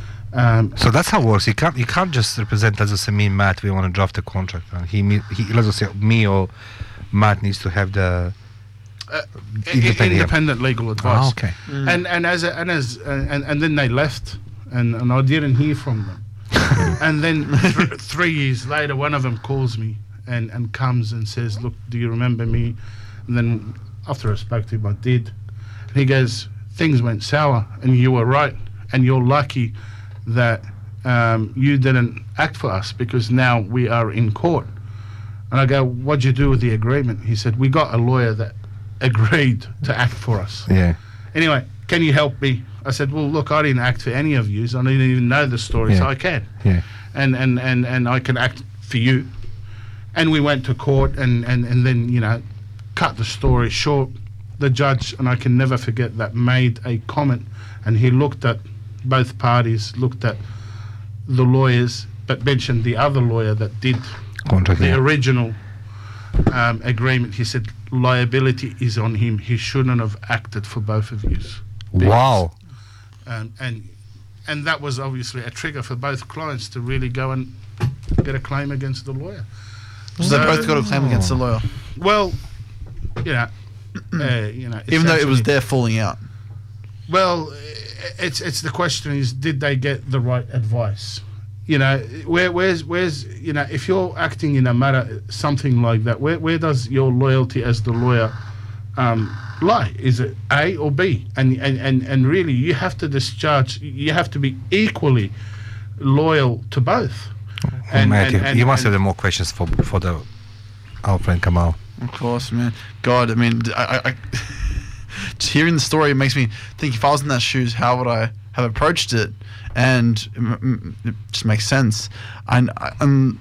[SPEAKER 16] Um,
[SPEAKER 14] so that's how it works. You can't you can't just represent, let's just say, me and Matt, we want to draft a contract. And he, me, he let's just say me or Matt needs to have the
[SPEAKER 16] uh, independent, independent legal advice.
[SPEAKER 14] Oh, okay.
[SPEAKER 16] Mm. And and as a, and as uh, and and then they left, and, and I didn't hear from them. And then th- three years later, one of them calls me and, and comes and says, look, do you remember me? And then after I spoke to him, I did. And he goes, things went sour, and you were right, and you're lucky that um, you didn't act for us, because now we are in court. And I go, what'd you do with the agreement? He said, we got a lawyer that agreed to act for us.
[SPEAKER 14] Yeah.
[SPEAKER 16] Anyway, can you help me? I said, well, look, I didn't act for any of you, so I didn't even know the story,
[SPEAKER 14] Yeah.
[SPEAKER 16] so I can.
[SPEAKER 14] Yeah.
[SPEAKER 16] And, and, and, and I can act for you. And we went to court, and, and, and then, you know, cut the story short. The judge, and I can never forget that, made a comment, and he looked at both parties, looked at the lawyers, but mentioned the other lawyer that did
[SPEAKER 14] Contract,
[SPEAKER 16] the
[SPEAKER 14] yeah.
[SPEAKER 16] original um, agreement. He said liability is on him. He shouldn't have acted for both of you.
[SPEAKER 14] Wow.
[SPEAKER 16] Um, and and that was obviously a trigger for both clients to really go and get a claim against the lawyer.
[SPEAKER 13] So they both got a claim against the lawyer.
[SPEAKER 16] Well, you know, uh, you know,
[SPEAKER 13] Even though it was
[SPEAKER 16] essentially-
[SPEAKER 13] their falling out.
[SPEAKER 16] Well, it's it's the question is, did they get the right advice? You know, where where's where's you know, if you're acting in a matter something like that, where where does your loyalty as the lawyer um, lie? Is it A or B? And and and and really, you have to discharge. You have to be equally loyal to both.
[SPEAKER 14] And, Matt, you, you must have the more questions for for the our friend Kamal.
[SPEAKER 13] Of course, man. God, I mean, I, I, I just hearing the story makes me think, if I was in that shoes, how would I have approached it? And it, m- it just makes sense. And I, um,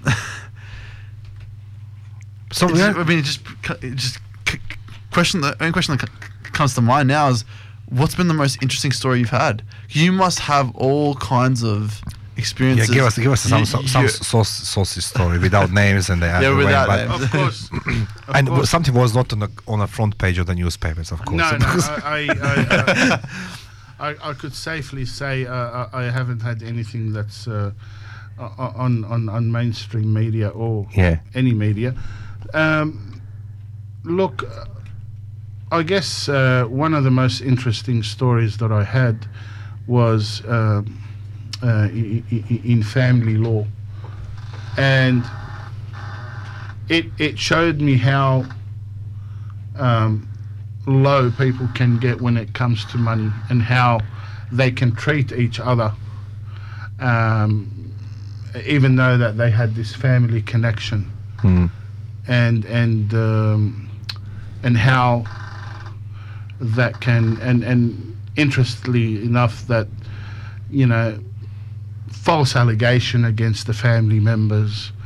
[SPEAKER 13] so
[SPEAKER 14] So,
[SPEAKER 13] it's-
[SPEAKER 14] yeah.
[SPEAKER 13] I mean, it just it just c- c- question. The only question that c- comes to mind now is, what's been the most interesting story you've had? You must have all kinds of
[SPEAKER 14] Yeah,
[SPEAKER 13] experiences.
[SPEAKER 14] give us give us some
[SPEAKER 13] You-
[SPEAKER 14] some, some
[SPEAKER 13] you-
[SPEAKER 14] sauce, saucy story without names and the
[SPEAKER 13] Yeah,
[SPEAKER 14] everywhere,
[SPEAKER 13] without
[SPEAKER 14] but
[SPEAKER 13] names.
[SPEAKER 16] Of course. Of
[SPEAKER 14] and
[SPEAKER 16] course.
[SPEAKER 14] something was not on the on the front page of the newspapers, of course.
[SPEAKER 16] No, no, I, I, I, uh, I, I could safely say uh, I I haven't had anything that's uh, o- on, on, on mainstream media or
[SPEAKER 14] Yeah.
[SPEAKER 16] any media. Um, look, uh, I guess uh, one of the most interesting stories that I had was um, uh, i- i- in family law, and it it showed me how um, low people can get when it comes to money, and how they can treat each other, um, even though that they had this family connection,
[SPEAKER 14] Hmm.
[SPEAKER 16] and and um, and how that can and and interestingly enough that, you know, false allegation against the family members,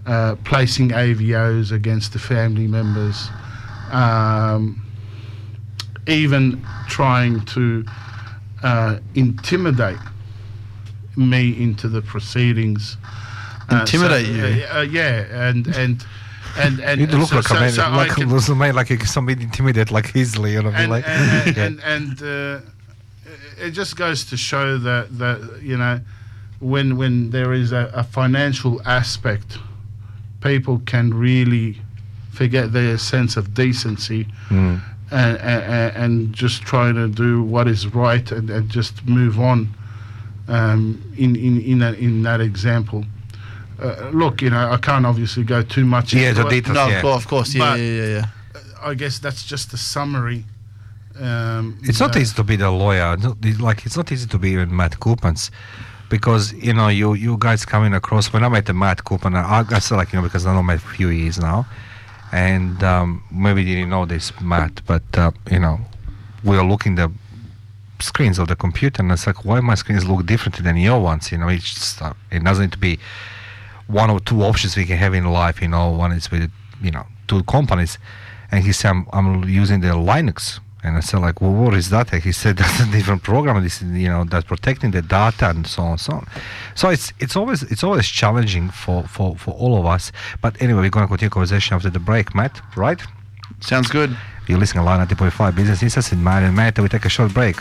[SPEAKER 16] uh, placing A V Os against the family members, um, even trying to uh, intimidate me into the proceedings. Uh,
[SPEAKER 13] Intimidate
[SPEAKER 16] so,
[SPEAKER 13] you?
[SPEAKER 16] Uh, uh, yeah, and and and and
[SPEAKER 14] You look
[SPEAKER 16] so,
[SPEAKER 14] like
[SPEAKER 16] so,
[SPEAKER 14] a man,
[SPEAKER 16] so I
[SPEAKER 14] like,
[SPEAKER 16] can-
[SPEAKER 14] looks like, like somebody intimidate like easily, you know.
[SPEAKER 16] and
[SPEAKER 14] like,
[SPEAKER 16] and,
[SPEAKER 14] yeah.
[SPEAKER 16] and, and uh, it just goes to show that that you know when when there is a, a financial aspect, people can really forget their sense of decency
[SPEAKER 14] Mm.
[SPEAKER 16] and, and and just try to do what is right and, and just move on. Um, in in in that, in that example. Uh, look, you know, I can't obviously go too much
[SPEAKER 14] Yeah,
[SPEAKER 16] into
[SPEAKER 14] the
[SPEAKER 16] it.
[SPEAKER 14] details, No, of yeah.
[SPEAKER 13] course, of course, yeah,
[SPEAKER 16] but
[SPEAKER 13] yeah, yeah, yeah.
[SPEAKER 16] I guess that's just a summary. Um,
[SPEAKER 14] It's not
[SPEAKER 16] that-
[SPEAKER 14] easy to be the lawyer. It's not- it's Like it's not easy to be even Matt Coopmans, because you know you you guys coming across. When I met the Matt Coopman, I, I said like you know because I know him a few years now, and um, maybe didn't know this Matt, but uh, you know we are looking the screens of the computer, and it's like why my screens look different than your ones. You know, it's just, uh, it doesn't need to be one or two options we can have in life. You know, one is with you know two companies, and he said I'm, I'm using the Linux. And I said, like, well, what is that? And he said, that's a different program. This is, you know, that's protecting the data and so on and so on. So it's it's always it's always challenging for, for, for all of us. But anyway, we're going to continue conversation after the break, Matt, right?
[SPEAKER 13] Sounds good.
[SPEAKER 14] You're listening to Line ninety point five Business Insights in Matt and Matt. We take a short break.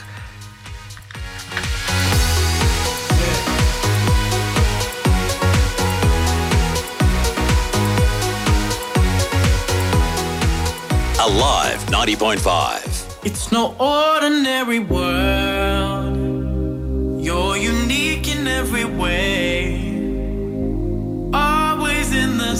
[SPEAKER 4] Alive ninety point five.
[SPEAKER 3] It's no ordinary world. You're unique in every way. Always in the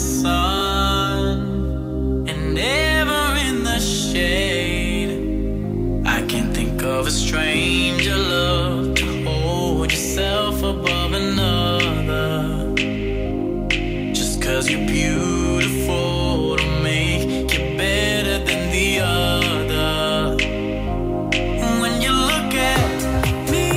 [SPEAKER 3] sun and never in the shade. I can't think of a stranger love to hold yourself above another. Just 'cause you're beautiful don't make you better than the other. When you look at me,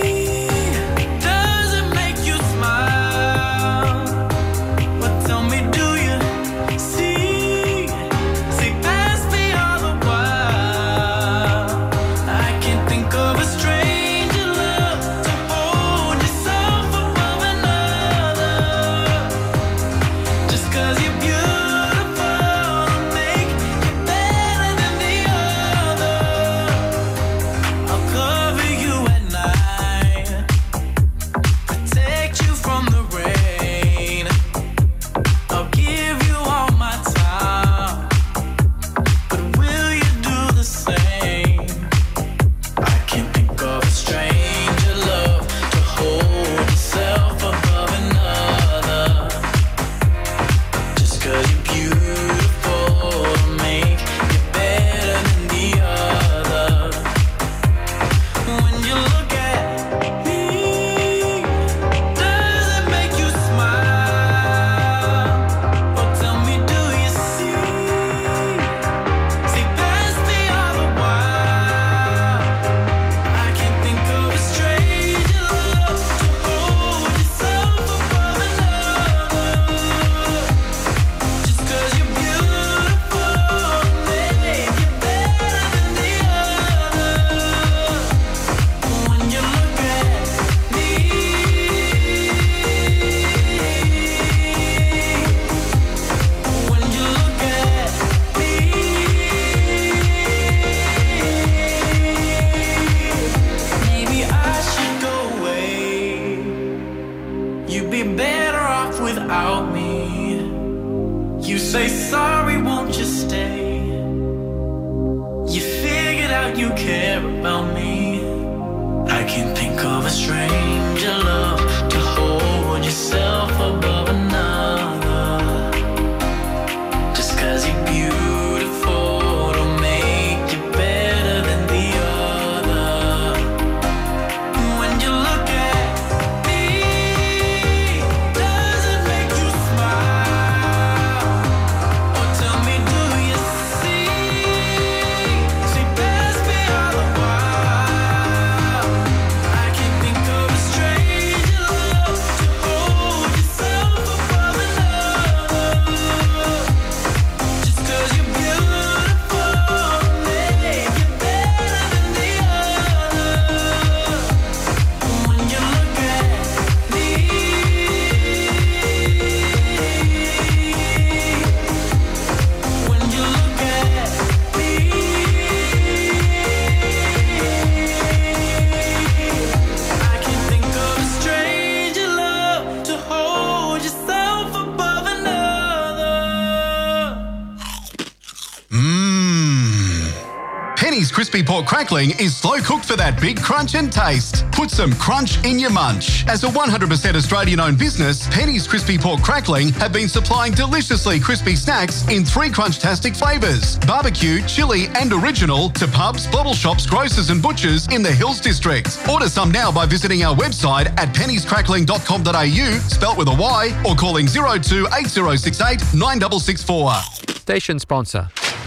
[SPEAKER 3] does it make you smile? But tell me, do you see, see past me all the while? I can't think of a stranger love to hold yourself above another. Just 'cause you're beautiful don't make you better than the other. I'll cover you at night, protect you from the rain. I'll give you all my time, but will you do the same? I can't think of a stranger love to hold yourself above another. Just 'cause you're beautiful don't make you better than the other. When you look at me, does it make you smile? Or tell me, do you see, see past me all the while? I can't think of a stranger love to hold yourself above another. Just 'cause you're beautiful don't make you better than the other. When you look at me, when you look at me, maybe I should go away. You'd be better off without me. You say sorry, won't you stay? You figured out you care about me. I can't think of a stranger love to hold yourself above another. Just 'cause you're beautiful don't make you better than the other. When you look at me, does it make you smile? Or tell me, do you see, see past me all the while? I can't think of a stranger
[SPEAKER 5] Penny's Crispy Pork Crackling is slow cooked for that big crunch and taste. Put some crunch in your munch. As a one hundred percent Australian-owned business, Penny's Crispy Pork Crackling have been supplying deliciously crispy snacks in three crunch-tastic flavours: barbecue, chili and original to pubs, bottle shops, grocers and butchers in the Hills District. Order some now by visiting our website at pennies crackling dot com dot a u, spelt with a Y, or calling zero two eight zero six eight nine six six four.
[SPEAKER 21] Station sponsor.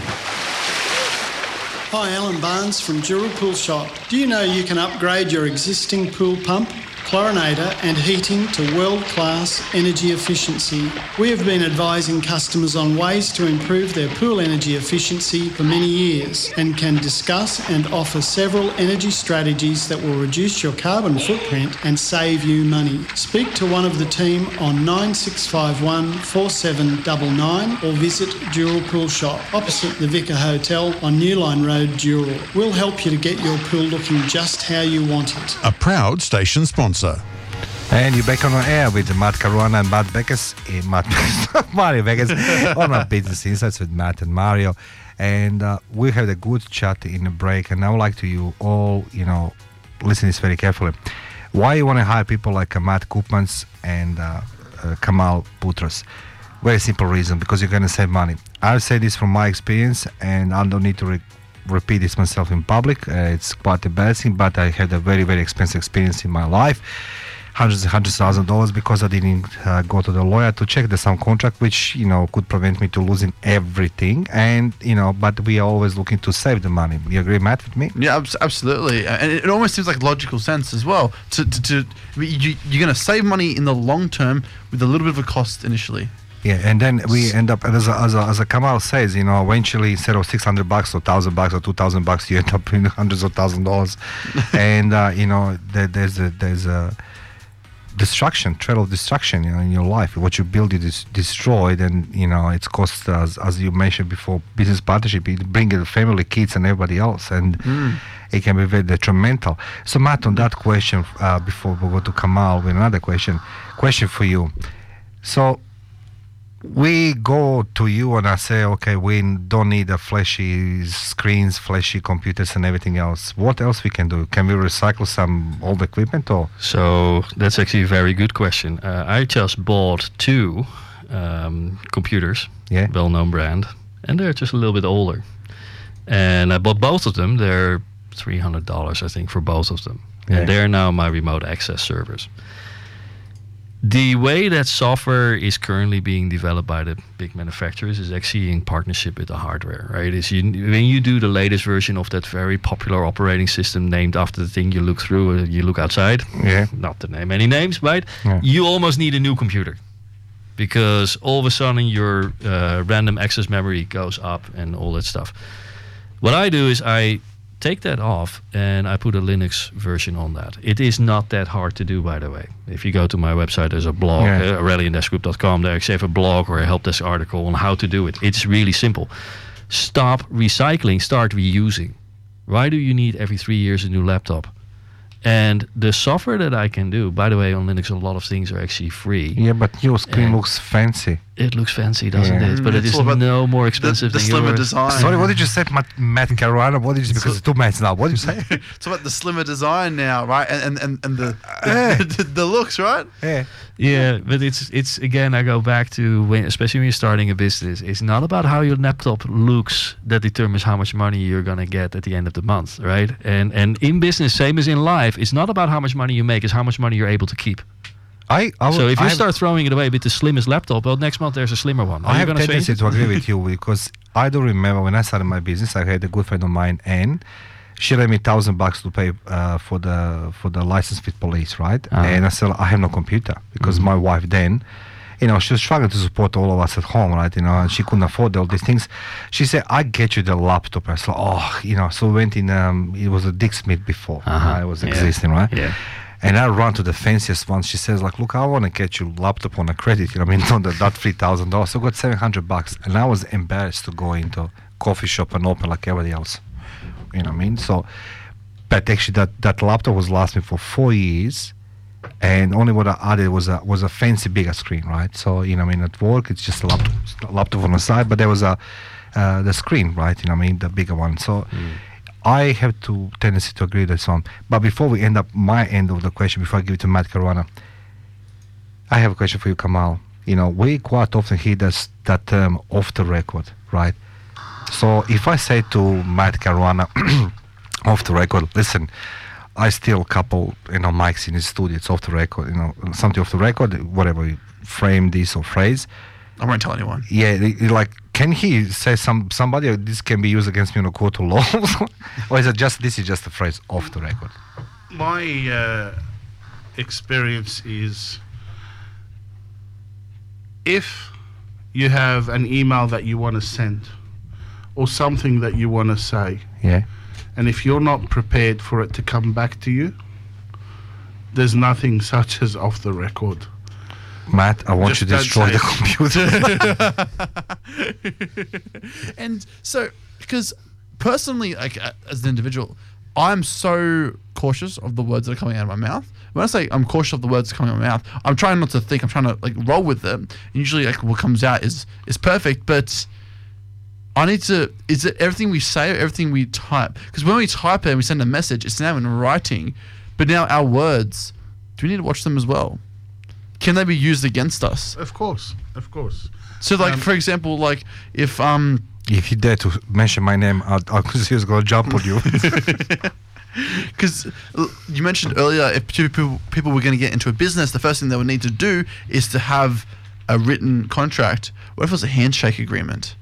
[SPEAKER 23] Hi, Alan Barnes from Jura Pool Shop. Do you know you can upgrade your existing pool pump, chlorinator and heating to world-class energy efficiency? We have been advising customers on ways to improve their pool energy efficiency for many years and can discuss and offer several energy strategies that will reduce your carbon footprint and save you money. Speak to one of the team on nine six five one four seven nine nine or visit Dural Pool Shop opposite the Vicar Hotel on New Line Road, Dural. We'll help you to get your pool looking just how you want it.
[SPEAKER 24] A proud station sponsor.
[SPEAKER 14] And you're back on the air with Matt Caruana and Matt Beckes, eh, Matt Mario Beckes on our Business Insights with Matt and Mario. And uh, we had a good chat in the break, and I would like to you all, you know, listen to this very carefully. Why you want to hire people like uh, Matt Koopmans and uh, uh, Kamal Boutros? Very simple reason, because you're going to save money. I've said this from my experience, and I don't need to re- repeat this myself in public. Uh, it's quite embarrassing, but I had a very, very expensive experience in my life. Hundreds and hundreds of thousands of dollars because I didn't uh, go to the lawyer to check the sound contract, which, you know, could prevent me to losing everything. And, you know, but we are always looking to save the money. You agree, Matt, with me?
[SPEAKER 13] Yeah, abs- absolutely. And it, it almost seems like logical sense as well. To, to, to I mean, you, you're going to save money in the long term with a little bit of a cost initially.
[SPEAKER 14] Yeah, and then we end up, as a, as a, as a Kamal says, you know, eventually instead of six hundred bucks or one thousand bucks or two thousand bucks, you end up in hundreds of thousand dollars. And, uh, you know, there, there's a, there's a destruction, trail of destruction, you know, in your life. What you build, it is destroyed, and, you know, it's cost, as, as you mentioned before, business partnership, you bring the family, kids, and everybody else, and mm. it can be very detrimental. So, Matt, on that question, uh, before we go to Kamal with another question, question for you. So, we go to you and I say, okay, we don't need a flashy screens, flashy computers and everything else. What else we can do? Can we recycle some old equipment or?
[SPEAKER 12] So that's actually a very good question. Uh, I just bought two um, computers,
[SPEAKER 14] yeah,
[SPEAKER 12] well-known brand, and they're just a little bit older. And I bought both of them. They're three hundred dollars, I think, for both of them.
[SPEAKER 14] Yeah.
[SPEAKER 12] And they're now my remote access servers. The way that software is currently being developed by the big manufacturers is actually in partnership with the hardware, right? Is you, when you do the latest version of that very popular operating system named after the thing you look through, uh, you look outside,
[SPEAKER 14] yeah,
[SPEAKER 12] not to name any names, right?
[SPEAKER 14] Yeah.
[SPEAKER 12] You almost need a new computer because all of a sudden your uh, random access memory goes up and all that stuff. What I do is I take that off and I put a Linux version on that. It is not that hard to do, by the way. If you go to my website, there's a blog,
[SPEAKER 14] yeah.
[SPEAKER 12] uh, aurelian dash group dot com. There I actually have a blog or a help desk article on how to do it. It's really simple. Stop recycling, start reusing. Why do you need every three years a new laptop? And the software that I can do, by the way, on Linux, a lot of things are actually free.
[SPEAKER 14] Yeah, but your screen
[SPEAKER 12] And
[SPEAKER 14] looks fancy.
[SPEAKER 12] It looks fancy, doesn't
[SPEAKER 14] Yeah.
[SPEAKER 12] it? But it
[SPEAKER 13] It's
[SPEAKER 12] is
[SPEAKER 13] all about
[SPEAKER 12] no more expensive
[SPEAKER 13] the
[SPEAKER 12] than
[SPEAKER 13] slimmer
[SPEAKER 12] yours.
[SPEAKER 13] design.
[SPEAKER 14] Sorry, what did you say, Matt, Matt Caruana? What did you say? Because it's two Matts now. What did you say?
[SPEAKER 13] It's about the slimmer design now, right? And and, and, and the, the,
[SPEAKER 14] Yeah.
[SPEAKER 13] the the looks, right?
[SPEAKER 14] Yeah.
[SPEAKER 12] Yeah, but it's it's again I go back to when, especially when you're starting a business, it's not about how your laptop looks that determines how much money you're gonna get at the end of the month, right? And and in business, same as in life, it's not about how much money you make, it's how much money you're able to keep.
[SPEAKER 14] I, I
[SPEAKER 12] so if you
[SPEAKER 14] I
[SPEAKER 12] start throwing it away with the slimmest laptop, well, next month there's a slimmer one. Are
[SPEAKER 14] I
[SPEAKER 12] you
[SPEAKER 14] have
[SPEAKER 12] gonna
[SPEAKER 14] tendency
[SPEAKER 12] change it?
[SPEAKER 14] to agree with you because I do remember when I started my business, I had a good friend of mine, and she lent me thousand bucks to pay uh, for the for the license with police, right?
[SPEAKER 12] Uh-huh.
[SPEAKER 14] And I said I have no computer because
[SPEAKER 12] Mhm.
[SPEAKER 14] my wife then, you know, she was struggling to support all of us at home, right? You know, and she couldn't afford all these things. She said, "I get you the laptop." I said, "Oh, you know." So we went in. Um, it was a Dick Smith before.
[SPEAKER 12] Uh-huh.
[SPEAKER 14] Uh, it was
[SPEAKER 12] Yeah.
[SPEAKER 14] existing, right?
[SPEAKER 12] Yeah.
[SPEAKER 14] And I run to the fanciest one. She says, like, look, I want to get you laptop on a credit. You know, I mean, not that, that three thousand dollars. So I got seven hundred bucks. And I was embarrassed to go into coffee shop and open like everybody else. You know what I mean? So, but actually that, that laptop was lasting me for four years. And only what I added was a was a fancy bigger screen, right? So, you know what I mean, at work, it's just a laptop, a laptop on the side, but there was a, uh, the screen, right? You know what I mean, the bigger one. So, I have to tendency to agree with that song. But before we end up my end of the question, before I give it to Matt Caruana, I have a question for you, Kamal. You know, we quite often hear this, that term off the record, right? So if I say to Matt Caruana off the record, listen, I steal a couple, you know, mics in his studio, it's off the record, you know, something off the record, whatever you frame this or phrase.
[SPEAKER 13] I won't tell anyone.
[SPEAKER 14] Yeah, it- it like, can he say some somebody, or this can be used against me in a court of law? Or is it just, this is just a phrase off the record?
[SPEAKER 16] My uh, experience is if you have an email that you want to send or something that you want to say,
[SPEAKER 14] Yeah.
[SPEAKER 16] and if you're not prepared for it to come back to you, there's nothing such as off the record.
[SPEAKER 14] Matt, I want
[SPEAKER 16] Just
[SPEAKER 14] you to
[SPEAKER 16] don't
[SPEAKER 14] destroy
[SPEAKER 16] say
[SPEAKER 14] the
[SPEAKER 16] it.
[SPEAKER 14] computer.
[SPEAKER 13] And so, because personally, like uh, as an individual, I'm so cautious of the words that are coming out of my mouth. When I say I'm cautious of the words coming out of my mouth, I'm trying not to think. I'm trying to like roll with them. And usually, like what comes out is is perfect, but I need to. Is it everything we say or everything we type? Because when we type it and we send a message, it's now in writing. But now our words, do we need to watch them as well? Can they be used against us?
[SPEAKER 16] Of course, of course.
[SPEAKER 13] So, like
[SPEAKER 16] Um,
[SPEAKER 13] for example, like if um.
[SPEAKER 14] If you dare to mention my name, I'll, I'll seriously gonna jump on you.
[SPEAKER 13] Because you mentioned earlier, if two people, people were going to get into a business, the first thing they would need to do is to have a written contract. What if it was a handshake agreement?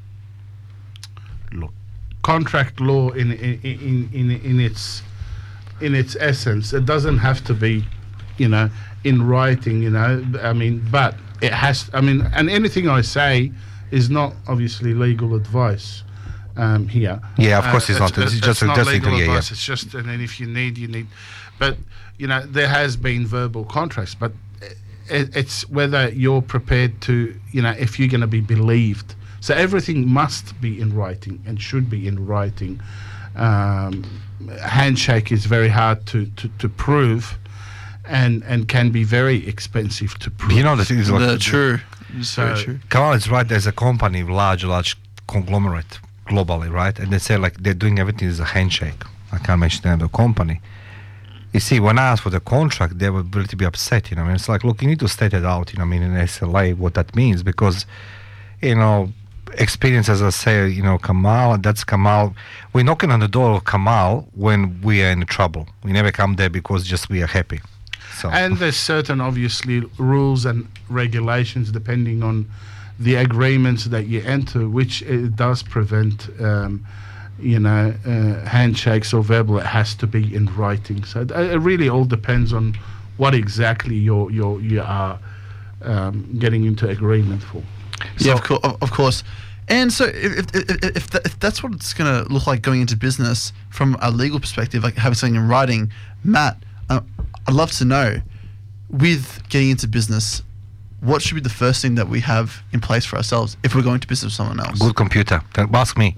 [SPEAKER 16] Look, contract law in in, in in in its in its essence, it doesn't have to be, you know, in writing. You know, I mean, but it has. I mean, and anything I say is not obviously legal advice. Um, here.
[SPEAKER 14] Yeah, of course it's not. This is just
[SPEAKER 16] it's not
[SPEAKER 14] just
[SPEAKER 16] legal
[SPEAKER 14] yeah, yeah.
[SPEAKER 16] advice. It's just, and then if you need, you need. But you know, there has been verbal contracts, but it, it's whether you're prepared to, you know, if you're going to be believed. So everything must be in writing and should be in writing. Um, handshake is very hard to, to, to prove, and and can be very expensive to prove.
[SPEAKER 14] You know the thing is like
[SPEAKER 13] The true. It's
[SPEAKER 16] So-
[SPEAKER 13] very true.
[SPEAKER 14] Kamal is right. There's a company, large, large conglomerate globally, right? And they say like they're doing everything as a handshake. I can't mention the name of the company. You see, when I asked for the contract, they were really to be upset. You know, I mean, it's like, look, you need to state it out. You know, I mean, in S L A, what that means, because, you know, experience, as I say, you know, Kamal, that's Kamal. We're knocking on the door of Kamal when we are in trouble. We never come there because just we are happy. So.
[SPEAKER 16] And there's certain, obviously, rules and regulations depending on the agreements that you enter, which it does prevent, um, you know, uh, handshakes or verbal. It has to be in writing. So it, it really all depends on what exactly you're, you're, you are um, getting into agreement for.
[SPEAKER 13] Yeah, of, co- of, of course. And so, if if, if, if, that, if that's what it's going to look like going into business from a legal perspective, like having something in writing, Matt, uh, I'd love to know, with getting into business, what should be the first thing that we have in place for ourselves if we're going to business with someone else?
[SPEAKER 14] Good computer. Then ask me.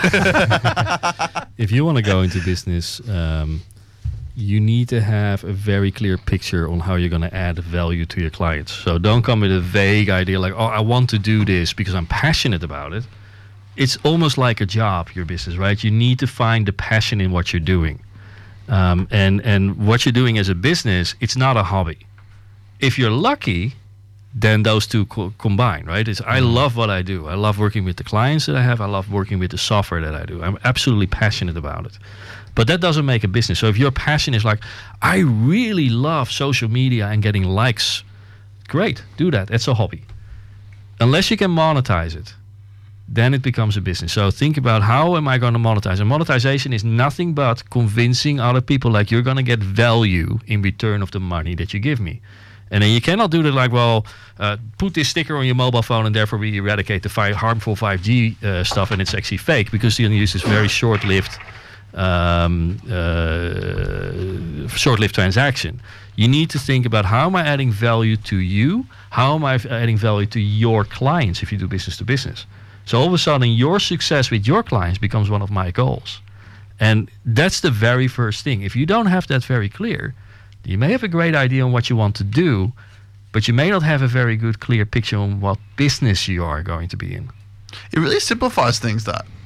[SPEAKER 12] If you want to go into business, um, you need to have a very clear picture on how you're going to add value to your clients. So don't come with a vague idea like, oh, I want to do this because I'm passionate about it. It's almost like a job, your business, right? You need to find the passion in what you're doing. Um, and, and what you're doing as a business, it's not a hobby. If you're lucky, then those two co- combine, right? It's, I love what I do. I love working with the clients that I have. I love working with the software that I do. I'm absolutely passionate about it. But that doesn't make a business. So if your passion is like, I really love social media and getting likes, great, do that. It's a hobby. Unless you can monetize it, then it becomes a business. So think about, how am I going to monetize? And monetization is nothing but convincing other people like you're going to get value in return of the money that you give me. And then you cannot do that like, well, uh, put this sticker on your mobile phone and therefore we eradicate the fi- harmful five G uh, stuff, and it's actually fake because you use this very short-lived um, uh, short-lived transaction. You need to think about, how am I adding value to you? How am I f- adding value to your clients if you do business to business? So all of a sudden, your success with your clients becomes one of my goals. And that's the very first thing. If you don't have that very clear, you may have a great idea on what you want to do, but you may not have a very good, clear picture on what business you are going to be in.
[SPEAKER 13] It really simplifies things, that.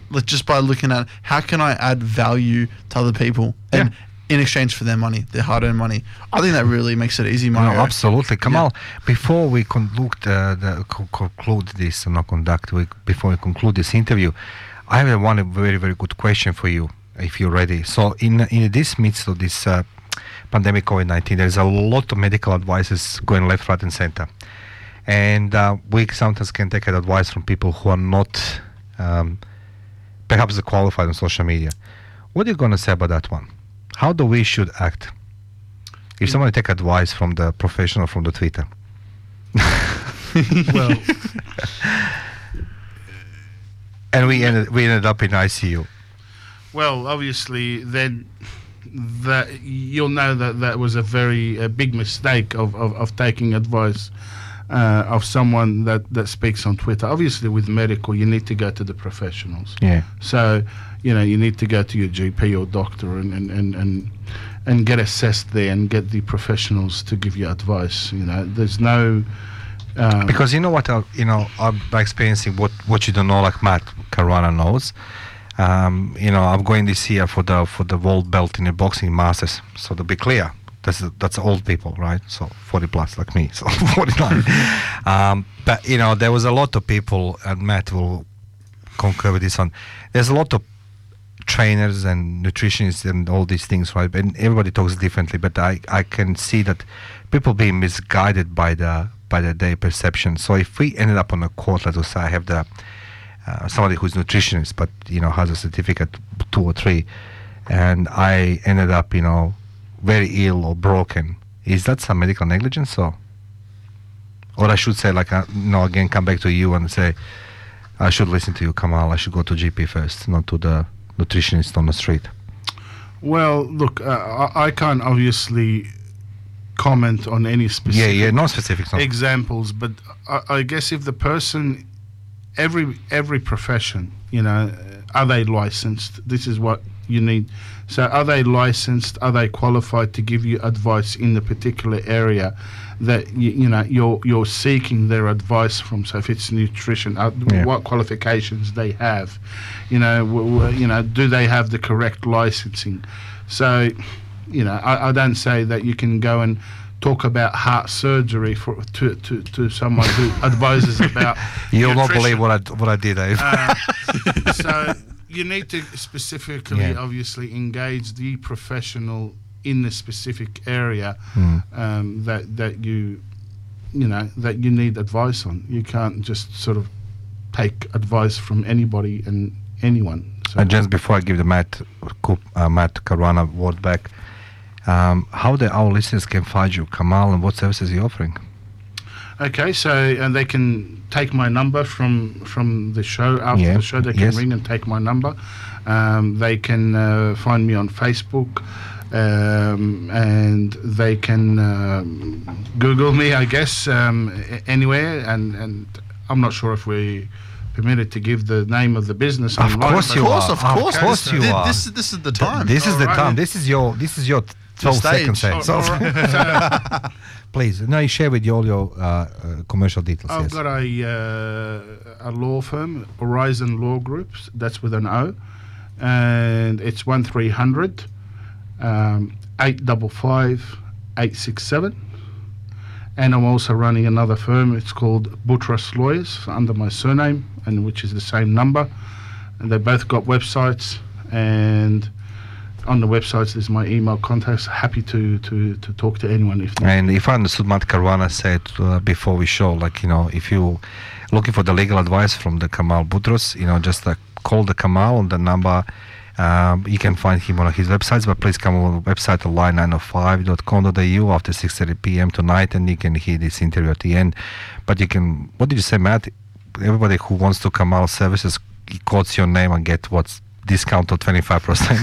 [SPEAKER 13] like just by looking at how can I add value to other people and in exchange for their money, their hard-earned money. I think that really makes it easy,
[SPEAKER 14] No,
[SPEAKER 13] Mario.
[SPEAKER 14] absolutely. Kamal, before we conclude, uh, the, co- conclude this, uh, not conduct, we, before we conclude this interview, I have one very, very good question for you, if you're ready. So in in this midst of this uh, pandemic COVID nineteen, there's a lot of medical advices going left, right, and center. And uh, we sometimes can take advice from people who are not um, perhaps qualified on social media. What are you going to say about that one? How do we should act if somebody take advice from the professional from the Twitter?
[SPEAKER 16] Well,
[SPEAKER 14] and we ended we ended up in I C U.
[SPEAKER 16] well, obviously, then that you'll know that that was a very uh, big mistake of, of, of taking advice uh, of someone that, that speaks on Twitter. Obviously, with medical, you need to go to the professionals.
[SPEAKER 14] Yeah.
[SPEAKER 16] So, you know, you need to go to your G P or doctor and, and, and, and, and get assessed there and get the professionals to give you advice. You know, there's no... Um,
[SPEAKER 14] Because you know what, uh, you know, I'm experiencing what, what you don't know, like Matt Caruana knows. Um, you know, I'm going this year for the for the world belt in the boxing masters. So to be clear, that's that's old people, right? So forty plus, like me, so forty-nine. um, but you know, there was a lot of people, and Matt will concur with this one. There's a lot of trainers and nutritionists and all these things, right? And everybody talks differently, but I I can see that people being misguided by the by the day perception. So if we ended up on a court, let us say I have the uh, somebody who's nutritionist, but you know has a certificate two or three, and I ended up you know very ill or broken, is that some medical negligence or? Or I should say like uh, you know again come back to you and say I should listen to you, Kamal. I should go to G P first, not to the nutritionist on the street.
[SPEAKER 16] Well, look, uh, I, I can't obviously comment on any specific
[SPEAKER 14] Yeah, yeah, no specifics. No.
[SPEAKER 16] examples, but I, I guess if the person, every every profession, you know, are they licensed? This is what you need. So are they licensed? Are they qualified to give you advice in the particular area that you, you know you're you're seeking their advice from? So if it's nutrition, uh,
[SPEAKER 14] Yeah.
[SPEAKER 16] what qualifications they have, you know, w- w- you know, do they have the correct licensing? So, you know, I, I don't say that you can go and talk about heart surgery for to to, to someone who advises about.
[SPEAKER 14] You'll not
[SPEAKER 16] nutrition.
[SPEAKER 14] believe what I what I did, Dave.
[SPEAKER 16] Uh, so you need to specifically,
[SPEAKER 14] Yeah.
[SPEAKER 16] obviously, engage the professional in the specific area
[SPEAKER 14] Mm.
[SPEAKER 16] um, that that you, you know, that you need advice on. You can't just sort of take advice from anybody and anyone. So
[SPEAKER 14] And just before I give the Matt Coop, uh, Matt Caruana word back, um, how the our listeners can find you, Kamal, and what services you're offering?
[SPEAKER 16] Okay, so and they can take my number from from the show after
[SPEAKER 14] Yeah,
[SPEAKER 16] the show. They can
[SPEAKER 14] yes.
[SPEAKER 16] ring and take my number. Um, they can uh, find me on Facebook, um, and they can um, Google me, I guess, um, a- anywhere. And and I'm not sure if we permitted to give the name of the business.
[SPEAKER 14] Of
[SPEAKER 16] online,
[SPEAKER 14] course
[SPEAKER 16] but-
[SPEAKER 14] you are.
[SPEAKER 13] Of course,
[SPEAKER 14] Of course
[SPEAKER 13] this,
[SPEAKER 14] you
[SPEAKER 13] thi-
[SPEAKER 14] are.
[SPEAKER 13] This, is- this is the
[SPEAKER 14] Th-
[SPEAKER 13] time.
[SPEAKER 14] This is the
[SPEAKER 16] Alright.
[SPEAKER 14] time. This is your this is your twelve
[SPEAKER 13] stage.
[SPEAKER 14] seconds. eh?
[SPEAKER 16] Oh,
[SPEAKER 14] So,
[SPEAKER 16] alright. So-
[SPEAKER 14] please, no, you share with you all your uh, uh, commercial details.
[SPEAKER 16] I've
[SPEAKER 14] yes.
[SPEAKER 16] got a uh, a law firm, Horizon Law Groups. That's with an O, and it's one three hundred um, eight five five eight six seven. And I'm also running another firm. It's called Buttress Lawyers under my surname, and which is the same number. And they both got websites, and on the websites there's my email contacts. Happy to to to talk to anyone if needed.
[SPEAKER 14] And if I understood, Matt Caruana said uh, before we show, like, you know, if you looking for the legal advice from the Kamal Boutros, you know, just uh, call the Kamal on the number. Um, you can find him on his websites, but please come on the website at line nine oh five dot com dot a u after six thirty p.m. tonight, and you can hear this interview at the end. But you can, what did you say, Matt? Everybody who wants to Kamal services, he quotes your name and get what's discount of twenty-five percent.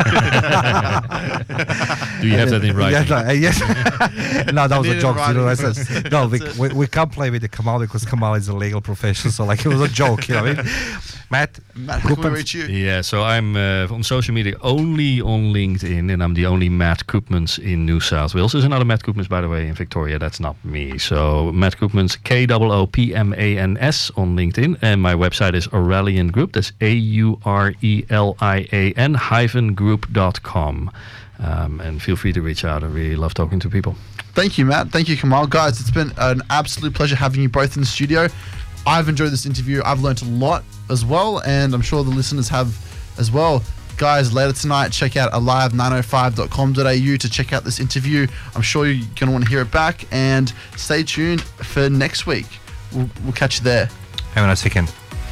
[SPEAKER 12] Do you have that in writing?
[SPEAKER 14] Yes, no, uh, yes. No, that was
[SPEAKER 13] I
[SPEAKER 14] a
[SPEAKER 13] did it
[SPEAKER 14] joke. You know, I
[SPEAKER 13] writing.
[SPEAKER 14] said, no, we, we, we can't play with the Kamal because Kamal is a legal professional. So like it was a joke, you know what I mean? Matt,
[SPEAKER 13] Matt, how can we
[SPEAKER 14] Koopmans?
[SPEAKER 13] reach you?
[SPEAKER 12] Yeah, so I'm uh, on social media only on LinkedIn, and I'm the only Matt Koopmans in New South Wales. There's another Matt Koopmans, by the way, in Victoria. That's not me. So Matt Koopmans, K O O P M A N S on LinkedIn, and my website is Aurelian Group. That's A U R E L I A N hyphen group dot com. Um, and feel free to reach out. I really love talking to people.
[SPEAKER 13] Thank you, Matt. Thank you, Kamal. Guys, it's been an absolute pleasure having you both in the studio. I've enjoyed this interview. I've learnt a lot as well, and I'm sure the listeners have as well. Guys, later tonight, check out alive nine oh five dot com dot a u to check out this interview. I'm sure you're going to want to hear it back, and stay tuned for next week. We'll, we'll catch you there.
[SPEAKER 14] Have a nice weekend.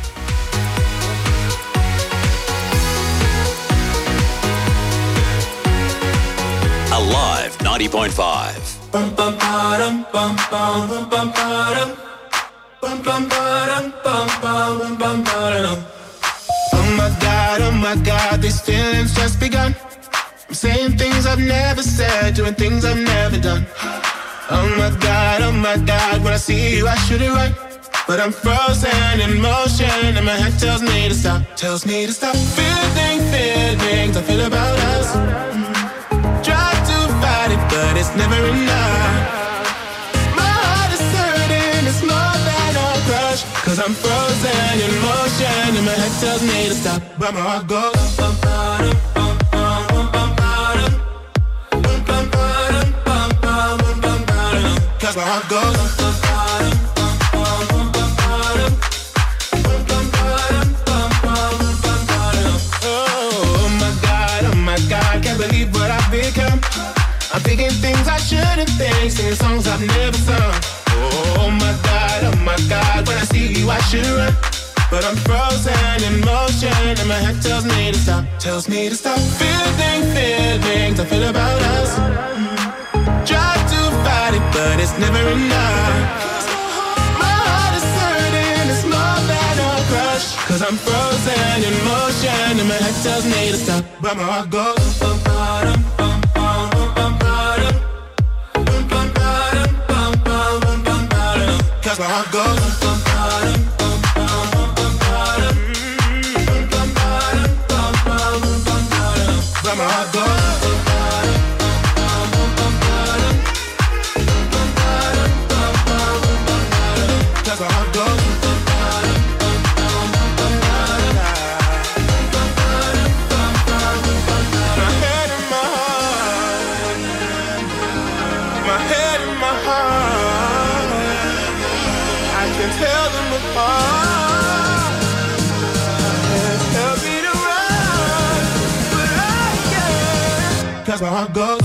[SPEAKER 4] Alive ninety point five.
[SPEAKER 3] Bum bum ba-dum, bum bum bum bum ba-dum. Bum bum ba-dum, bum bum bum bum ba-dum. Oh my God, oh my God, these feelings just begun. I'm saying things I've never said, doing things I've never done. Oh my God, oh my God, when I see you I should it right, but I'm frozen in motion and my head tells me to stop, tells me to stop. Feeling, feelings I feel about us. Try to fight it, but it's never enough. My heart is hurting, it's more than a crush, cause I'm frozen in motion and my head tells me to stop, but my heart goes bum, bum, bum, bum, bum, bum, bum, bum, bum, bum, bum, bum, bum, bum, cause my heart goes bum, bum, bum, bum, bum, bum, bum, bum, bum, bum, bum. Oh my God, oh my God, can't believe what I've become. I'm thinking things I shouldn't think, singing songs I've never sung. Oh my God, oh my God, when I see you I should run, but I'm frozen in motion and my head tells me to stop, tells me to stop. Feeling, feelings I feel about us. Try to fight it, but it's never enough. My heart is hurting, it's more than a crush, cause I'm frozen in motion and my head tells me to stop, but my heart goes bum, bum, bum, bum, bum, bum, bum, bum, bum, bum, bum, bum, bum, cause my heart goes bum, bum, bum, bum, bum, bum, bum, bum, bum, bum, bum, bum, but my heart goes bum, bum, bum, bum, bum, bum, bum, cause my heart goes bum, bum, bum, bum, bum, bum, my head and my heart, my head and my heart, I can tell them apart. Help me to run, but I can't, cause my heart goes